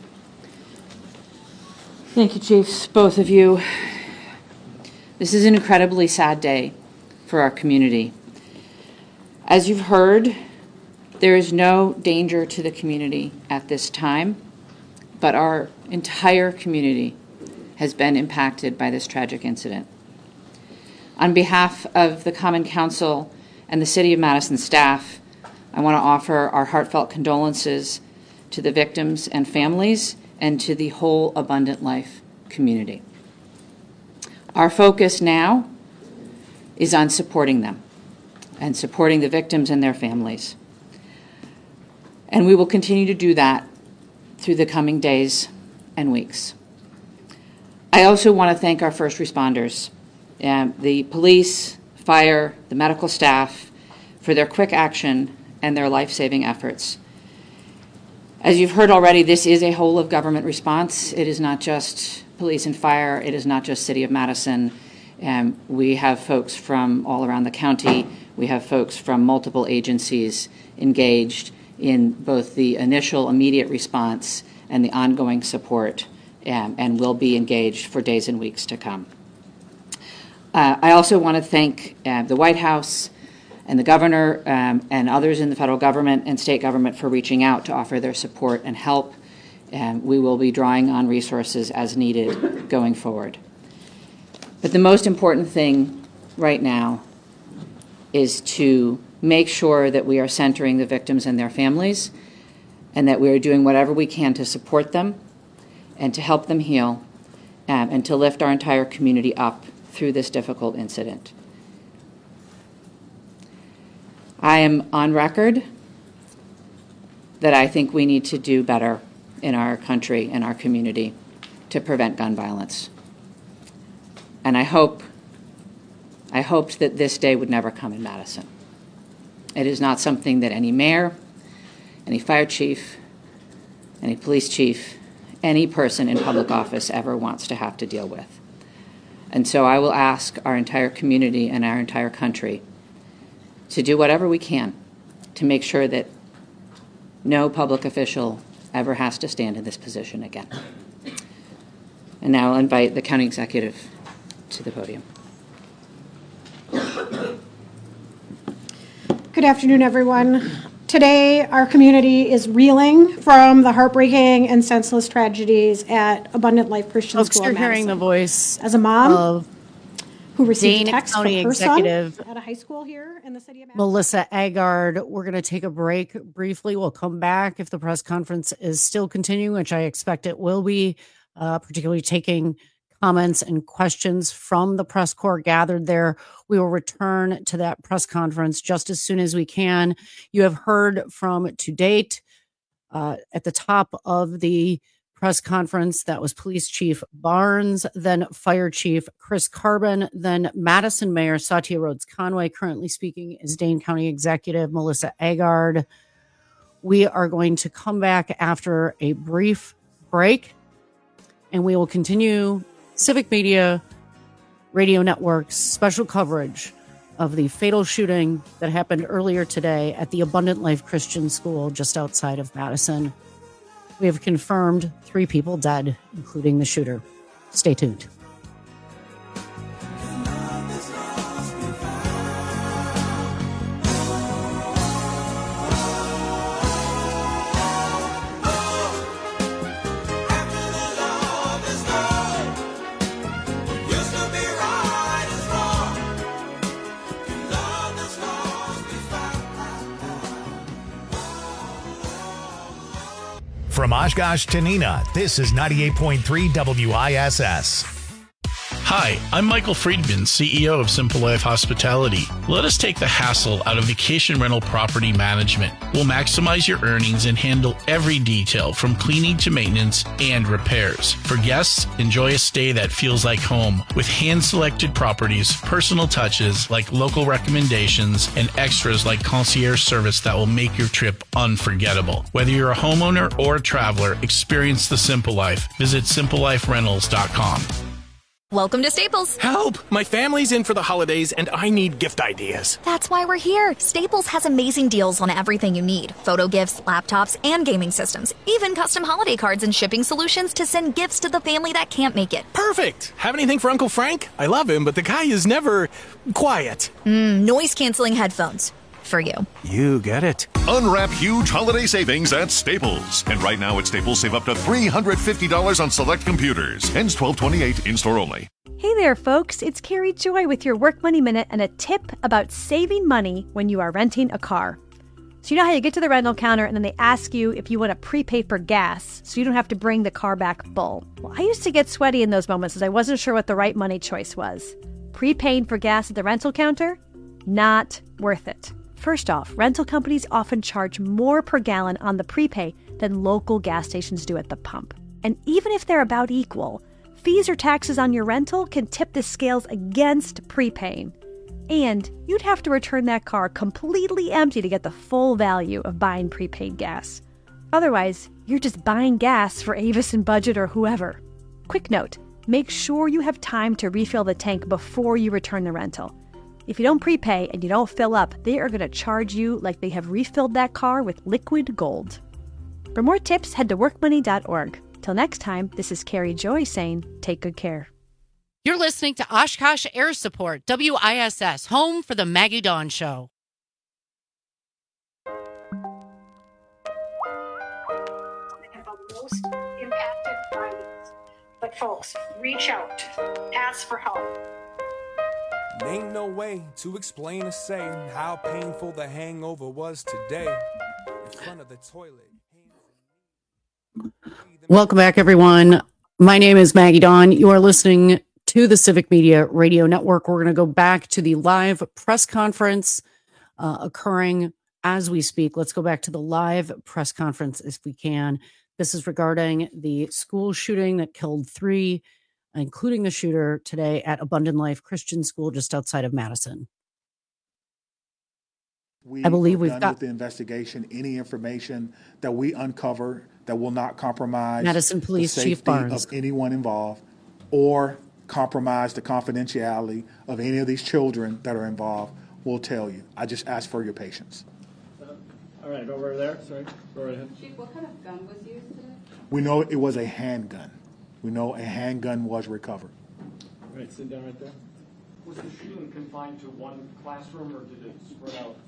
Speaker 7: Thank you, Chiefs, both of you. This is an incredibly sad day for our community. As you've heard, there is no danger to the community at this time, but our entire community has been impacted by this tragic incident. On behalf of the Common Council and the City of Madison staff, I want to offer our heartfelt condolences to the victims and families and to the whole Abundant Life community. Our focus now is on supporting them and supporting the victims and their families. And we will continue to do that through the coming days and weeks. I also want to thank our first responders, um, the police, fire, the medical staff, for their quick action and their life-saving efforts. As you've heard already, this is a whole of government response. It is not just police and fire. It is not just City of Madison. Um, we have folks from all around the county. We have folks from multiple agencies engaged in both the initial immediate response and the ongoing support, um, and will be engaged for days and weeks to come. Uh, I also want to thank uh, the White House and the governor um, and others in the federal government and state government for reaching out to offer their support and help. And we will be drawing on resources as needed going forward. But the most important thing right now is to make sure that we are centering the victims and their families, and that we are doing whatever we can to support them and to help them heal, um, and to lift our entire community up through this difficult incident. I am on record that I think we need to do better in our country and our community to prevent gun violence. And I hope, I hoped that this day would never come in Madison. It is not something that any mayor, any fire chief, any police chief, any person in public office ever wants to have to deal with. And so I will ask our entire community and our entire country to do whatever we can to make sure that no public official ever has to stand in this position again. And now I'll invite the county executive to the podium.
Speaker 8: Good afternoon, everyone. Today, our community is reeling from the heartbreaking and senseless tragedies at Abundant Life Christian
Speaker 18: Folks,
Speaker 8: School.
Speaker 18: you're
Speaker 8: in Madison.
Speaker 18: hearing the voice
Speaker 8: as a mom
Speaker 18: of
Speaker 8: who received
Speaker 18: Dane
Speaker 8: a text
Speaker 18: County
Speaker 8: from her
Speaker 18: Executive
Speaker 8: son at a high school here in the city of Madison.
Speaker 18: Melissa Agard. We're going to take a break briefly. We'll come back if the press conference is still continuing, which I expect it will be, uh, particularly taking comments and questions from the press corps gathered there. We will return to that press conference just as soon as we can. You have heard from to date uh, at the top of the press conference, that was Police Chief Barnes, then Fire Chief Chris Carbon, then Madison Mayor Satya Rhodes Conway. Currently speaking is Dane County Executive Melissa Agard. We are going to come back after a brief break, and we will continue Civic Media Radio Network's special coverage of the fatal shooting that happened earlier today at the Abundant Life Christian School just outside of Madison. We have confirmed three people dead, including the shooter. Stay tuned.
Speaker 1: From Oshkosh to Neenah, this is ninety-eight point three W I S S.
Speaker 9: Hi, I'm Michael Friedman, C E O of Simple Life Hospitality. Let us take the hassle out of vacation rental property management. We'll maximize your earnings and handle every detail from cleaning to maintenance and repairs. For guests, enjoy a stay that feels like home with hand-selected properties, personal touches like local recommendations, and extras like concierge service that will make your trip unforgettable. Whether you're a homeowner or a traveler, experience the Simple Life. Visit simple life rentals dot com.
Speaker 10: Welcome to Staples.
Speaker 11: Help! My family's in for the holidays and I need gift ideas.
Speaker 10: That's why we're here. Staples has amazing deals on everything you need. Photo gifts, laptops, and gaming systems. Even custom holiday cards and shipping solutions to send gifts to the family that can't make it.
Speaker 11: Perfect! Have anything for Uncle Frank? I love him, but the guy is never quiet.
Speaker 10: Mm, noise-canceling headphones. For you.
Speaker 11: You get it.
Speaker 14: Unwrap huge holiday savings at Staples. And right now at Staples, save up to three hundred fifty dollars on select computers. Ends twelve twenty-eight in-store only.
Speaker 24: Hey there, folks. It's Carrie Joy with your Work Money Minute and a tip about saving money when you are renting a car. So you know how you get to the rental counter and then they ask you if you want to prepay for gas so you don't have to bring the car back full. Well, I used to get sweaty in those moments as I wasn't sure what the right money choice was. Prepaying for gas at the rental counter? Not worth it. First off, rental companies often charge more per gallon on the prepay than local gas stations do at the pump. And even if they're about equal, fees or taxes on your rental can tip the scales against prepaying. And you'd have to return that car completely empty to get the full value of buying prepaid gas. Otherwise, you're just buying gas for Avis and Budget or whoever. Quick note, make sure you have time to refill the tank before you return the rental. If you don't prepay and you don't fill up, they are going to charge you like they have refilled that car with liquid gold. For more tips, head to work money dot org. Till next time, this is Carrie Joy saying, take good care.
Speaker 18: You're listening to Oshkosh Air Support, W I S S, home for the Maggie Dawn Show.
Speaker 8: Most impacted by this. But folks, reach out, ask for help.
Speaker 26: Ain't no way to explain or say how painful the hangover was today. In front of the toilet.
Speaker 18: Welcome back, everyone. My name is Maggie Dawn. You are listening to the Civic Media Radio Network. We're going to go back to the live press conference uh, occurring as we speak. Let's go back to the live press conference if we can. This is regarding the school shooting that killed three, including the shooter today at Abundant Life Christian School just outside of Madison.
Speaker 13: We
Speaker 18: I believe
Speaker 13: are
Speaker 18: we've
Speaker 13: done
Speaker 18: got
Speaker 13: with the investigation. Any information that we uncover that will not compromise
Speaker 18: Madison Police
Speaker 13: the
Speaker 18: Chief
Speaker 13: safety
Speaker 18: Barnes
Speaker 13: of anyone involved or compromise the confidentiality of any of these children that are involved, will tell you. I just ask for your patience.
Speaker 3: Uh, all right, go over there. Sorry, go right ahead.
Speaker 27: Chief, what kind of gun was used today?
Speaker 13: We know it was a handgun. We know a handgun was recovered.
Speaker 3: All right, sit down right there. Was the shooting confined to one classroom or did it spread out?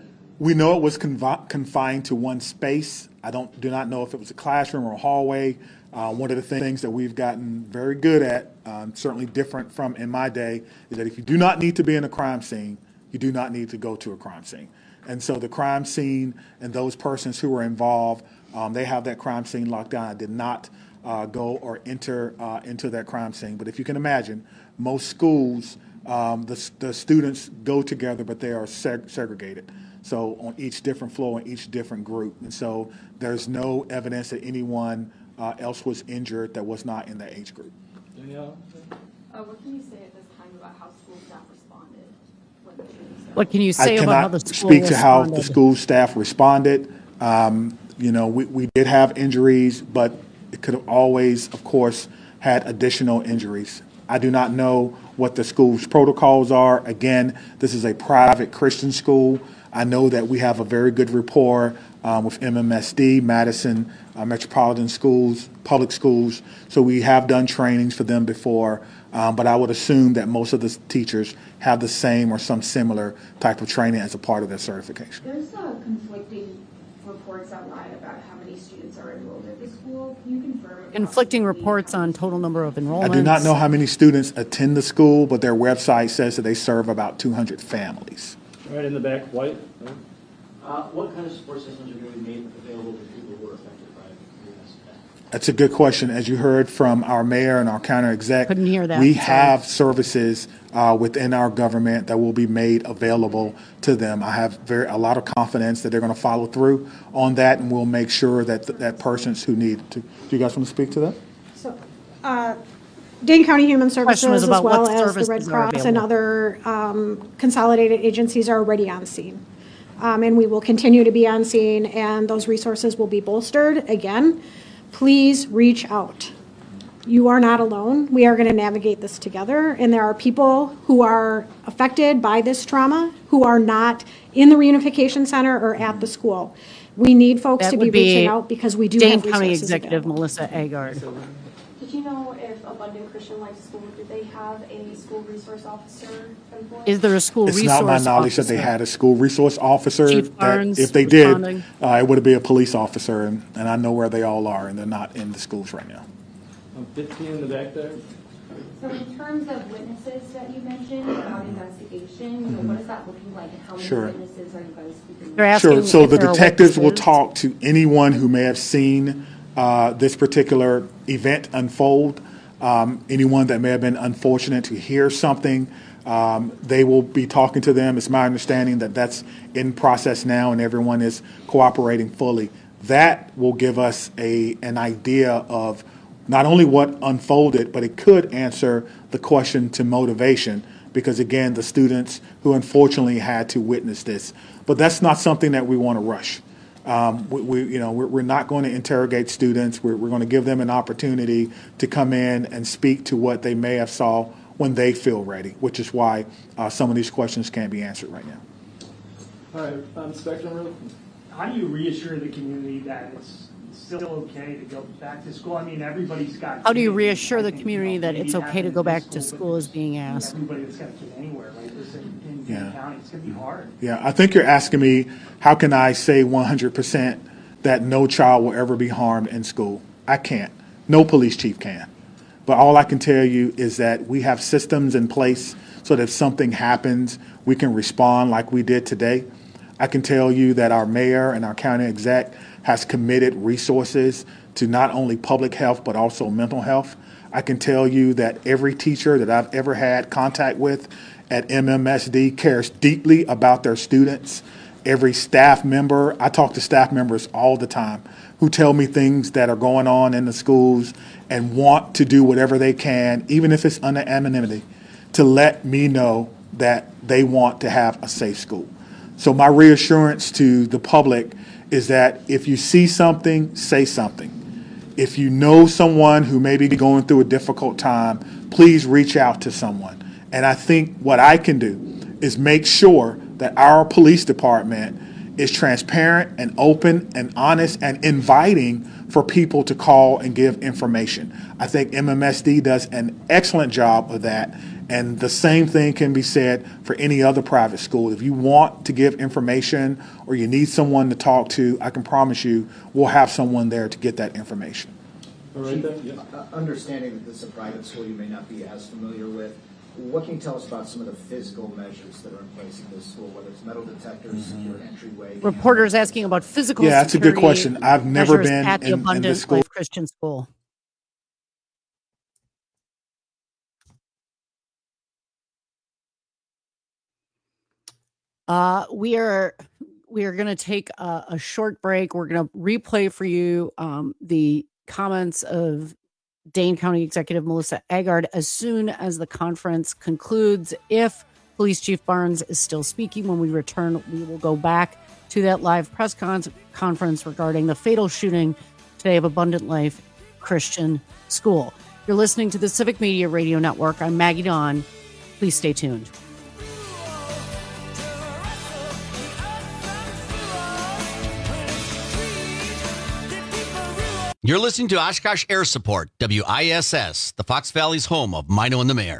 Speaker 13: We know it was confi- confined to one space. I don't do not know if it was a classroom or a hallway. Uh, one of the things that we've gotten very good at, um, certainly different from in my day, is that if you do not need to be in a crime scene, you do not need to go to a crime scene. And so the crime scene and those persons who were involved, um, they have that crime scene locked down. I did not uh, go or enter uh, into that crime scene. But if you can imagine, most schools, um, the, the students go together, but they are seg- segregated. So on each different floor, in each different group. And so there's no evidence that anyone uh, else was injured that was not in that age group.
Speaker 3: Danielle?
Speaker 21: Uh, what can you say at this time about how school staff responded when the shooting started?
Speaker 18: What can you say
Speaker 13: I
Speaker 18: about how
Speaker 13: cannot
Speaker 18: the school
Speaker 13: speak to how
Speaker 18: responded?
Speaker 13: the school staff responded. Um, you know, we, we did have injuries, but it could have always, of course, had additional injuries. I do not know what the school's protocols are. Again, this is a private Christian school. I know that we have a very good rapport um, with M M S D, Madison uh, Metropolitan Schools, public schools. So we have done trainings for them before, um, but I would assume that most of the teachers have the same or some similar type of training as a part of their certification.
Speaker 21: There's uh, conflicting reports online about how many students are enrolled at the school. Can you confirm if
Speaker 18: Conflicting reports on total number of enrollments.
Speaker 13: I do not know how many students attend the school, but their website says that they serve about two hundred families.
Speaker 3: Right in the back, white. Uh, what kind of support systems are going to be made available to people who are affected by the
Speaker 13: That's a good question. As you heard from our mayor and our county exec,
Speaker 18: Couldn't hear that.
Speaker 13: we
Speaker 18: Sorry.
Speaker 13: have services uh, within our government that will be made available to them. I have very a lot of confidence that they're going to follow through on that, and we'll make sure that th- that persons who need to. Do you guys want to speak to that?
Speaker 8: So, uh, Dane County Human
Speaker 18: Question was
Speaker 8: Services, as
Speaker 18: about
Speaker 8: well
Speaker 18: what
Speaker 8: as the
Speaker 18: services
Speaker 8: Red
Speaker 18: are
Speaker 8: Cross and
Speaker 18: available.
Speaker 8: other um, consolidated agencies are already on scene. Um, And we will continue to be on scene, and those resources will be bolstered. Again, please reach out. You are not alone. We are going to navigate this together, and there are people who are affected by this trauma who are not in the reunification center or at the school. We need folks
Speaker 18: That
Speaker 8: to be
Speaker 18: would be
Speaker 8: reaching out because we do
Speaker 18: Dane
Speaker 8: have
Speaker 18: County
Speaker 8: resources
Speaker 18: Executive
Speaker 8: available.
Speaker 18: Melissa Agard.
Speaker 21: Did you know if Abundant Christian Life School, did they have a school resource officer employed?
Speaker 18: Is there a school
Speaker 13: It's
Speaker 18: resource
Speaker 13: not my knowledge that they
Speaker 18: officer?
Speaker 13: had a school resource officer.
Speaker 18: Chief
Speaker 13: that
Speaker 18: Barnes
Speaker 13: if they
Speaker 18: responding?
Speaker 13: did, uh, it would be a police officer, and, and I know where they all are, and they're not in the schools right now.
Speaker 3: fifteen in the back there.
Speaker 21: So in terms of witnesses that you mentioned about investigation, you know, what is that looking like, and how many
Speaker 13: Sure.
Speaker 21: witnesses are you guys speaking
Speaker 18: They're
Speaker 21: with?
Speaker 18: asking
Speaker 13: Sure. So
Speaker 18: if
Speaker 13: the
Speaker 18: there are
Speaker 13: detectives will
Speaker 18: witnesses.
Speaker 13: talk to anyone who may have seen uh, this particular event unfold. Um, anyone that may have been unfortunate to hear something, um, they will be talking to them. It's my understanding that that's in process now, and everyone is cooperating fully. That will give us a an idea of not only what unfolded, but it could answer the question to motivation, because again, the students who unfortunately had to witness this. But that's not something that we want to rush. Um, we, we, you know, we're, we're not going to interrogate students. We're, we're going to give them an opportunity to come in and speak to what they may have saw when they feel ready, which is why uh, some of these questions can't be answered right now.
Speaker 3: All right, um, Spectrum Road.
Speaker 4: How do you reassure the community that it's still okay to go back to school? I mean, everybody's got.
Speaker 18: How do you
Speaker 4: kids.
Speaker 18: reassure
Speaker 4: I
Speaker 18: the
Speaker 4: think,
Speaker 18: community
Speaker 4: you know,
Speaker 18: that it's
Speaker 4: maybe
Speaker 18: okay to
Speaker 4: having
Speaker 18: go
Speaker 4: it
Speaker 18: back
Speaker 4: in
Speaker 18: to
Speaker 4: school,
Speaker 18: school
Speaker 4: but
Speaker 18: is being asked?
Speaker 4: Everybody that's got a kid anywhere like this in, in
Speaker 13: Yeah.
Speaker 4: Dane County, it's going to be hard.
Speaker 13: Yeah, I think you're asking me, how can I say one hundred percent that no child will ever be harmed in school? I can't. No police chief can. But all I can tell you is that we have systems in place so that if something happens, we can respond like we did today. I can tell you that our mayor and our county exec has committed resources to not only public health, but also mental health. I can tell you that every teacher that I've ever had contact with at M M S D cares deeply about their students. Every staff member, I talk to staff members all the time who tell me things that are going on in the schools and want to do whatever they can, even if it's under anonymity, to let me know that they want to have a safe school. So my reassurance to the public is that if you see something, say something. If you know someone who may be going through a difficult time, please reach out to someone. And I think what I can do is make sure that our police department is transparent and open and honest and inviting for people to call and give information. I think M M S D does an excellent job of that. And the same thing can be said for any other private school. If you want to give information or you need someone to talk to, I can promise you we'll have someone there to get that information.
Speaker 3: All right, then. Yeah.
Speaker 15: Uh, understanding that this is a private school you may not be as familiar with, what can you tell us about some of the physical measures that are in place in this school, whether it's metal detectors,
Speaker 13: Mm-hmm.
Speaker 15: secure entryway?
Speaker 18: Reporters asking about physical
Speaker 13: Yeah, that's a good
Speaker 18: security
Speaker 13: question. I've never
Speaker 18: measures
Speaker 13: been
Speaker 18: at the
Speaker 13: in- in
Speaker 18: Abundant
Speaker 13: this school.
Speaker 18: Life Christian School. Uh, we are we are going to take a, a short break. We're going to replay for you um, the comments of Dane County Executive Melissa Agard as soon as the conference concludes. If Police Chief Barnes is still speaking when we return, we will go back to that live press con- conference regarding the fatal shooting today of Abundant Life Christian School. You're listening to the Civic Media Radio Network. I'm Maggie Dawn. Please stay tuned.
Speaker 25: You're listening to Oshkosh Air Support, W I S S, the Fox Valley's home of Mino and the Mayor.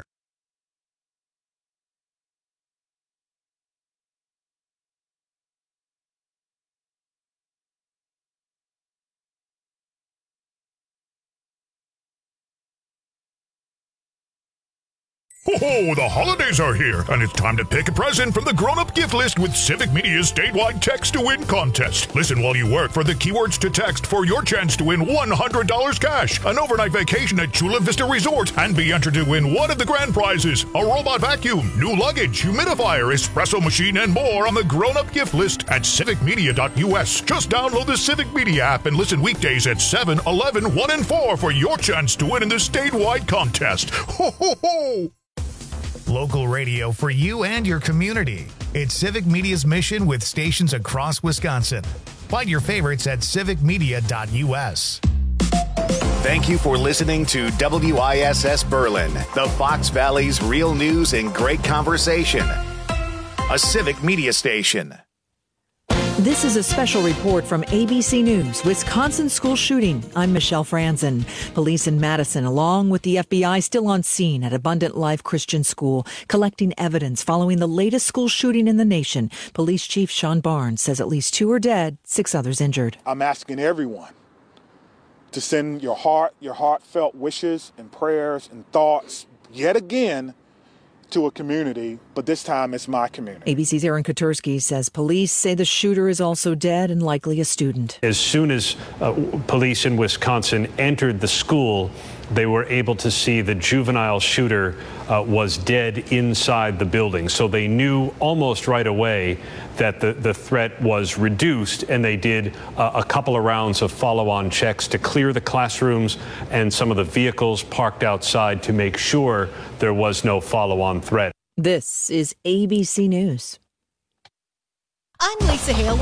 Speaker 2: Ho-ho, the holidays are here, and it's time to pick a present from the grown-up gift list with Civic Media's statewide Text to Win contest. Listen while you work for the keywords to text for your chance to win one hundred dollars cash, an overnight vacation at Chula Vista Resort, and be entered to win one of the grand prizes, a robot vacuum, new luggage, humidifier, espresso machine, and more on the grown-up gift list at civic media dot u s. Just download the Civic Media app and listen weekdays at seven, eleven, one, and four for your chance to win in the statewide contest. Ho, ho, ho!
Speaker 1: Local radio for you and your community. It's Civic Media's mission with stations across Wisconsin. Find your favorites at civic media dot u s.
Speaker 16: Thank you for listening to W I S S Berlin, the Fox Valley's real news and great conversation. A Civic Media station.
Speaker 17: This is a special report from A B C News, Wisconsin school shooting. I'm Michelle Franzen. Police in Madison, along with the F B I, still on scene at Abundant Life Christian School, collecting evidence following the latest school shooting in the nation. Police Chief Sean Barnes says at least two are dead, six others injured.
Speaker 13: I'm asking everyone to send your heart, your heartfelt wishes and prayers and thoughts yet again to a community, but this time it's my community.
Speaker 17: A B C's Aaron Kotursky says police say the shooter is also dead and likely a student.
Speaker 19: As soon as uh, police in Wisconsin entered the school, they were able to see the juvenile shooter uh, was dead inside the building. So they knew almost right away that the, the threat was reduced, and they did uh, a couple of rounds of follow-on checks to clear the classrooms and some of the vehicles parked outside to make sure there was no follow-on threat.
Speaker 17: This is A B C News.
Speaker 20: I'm Lisa Hale.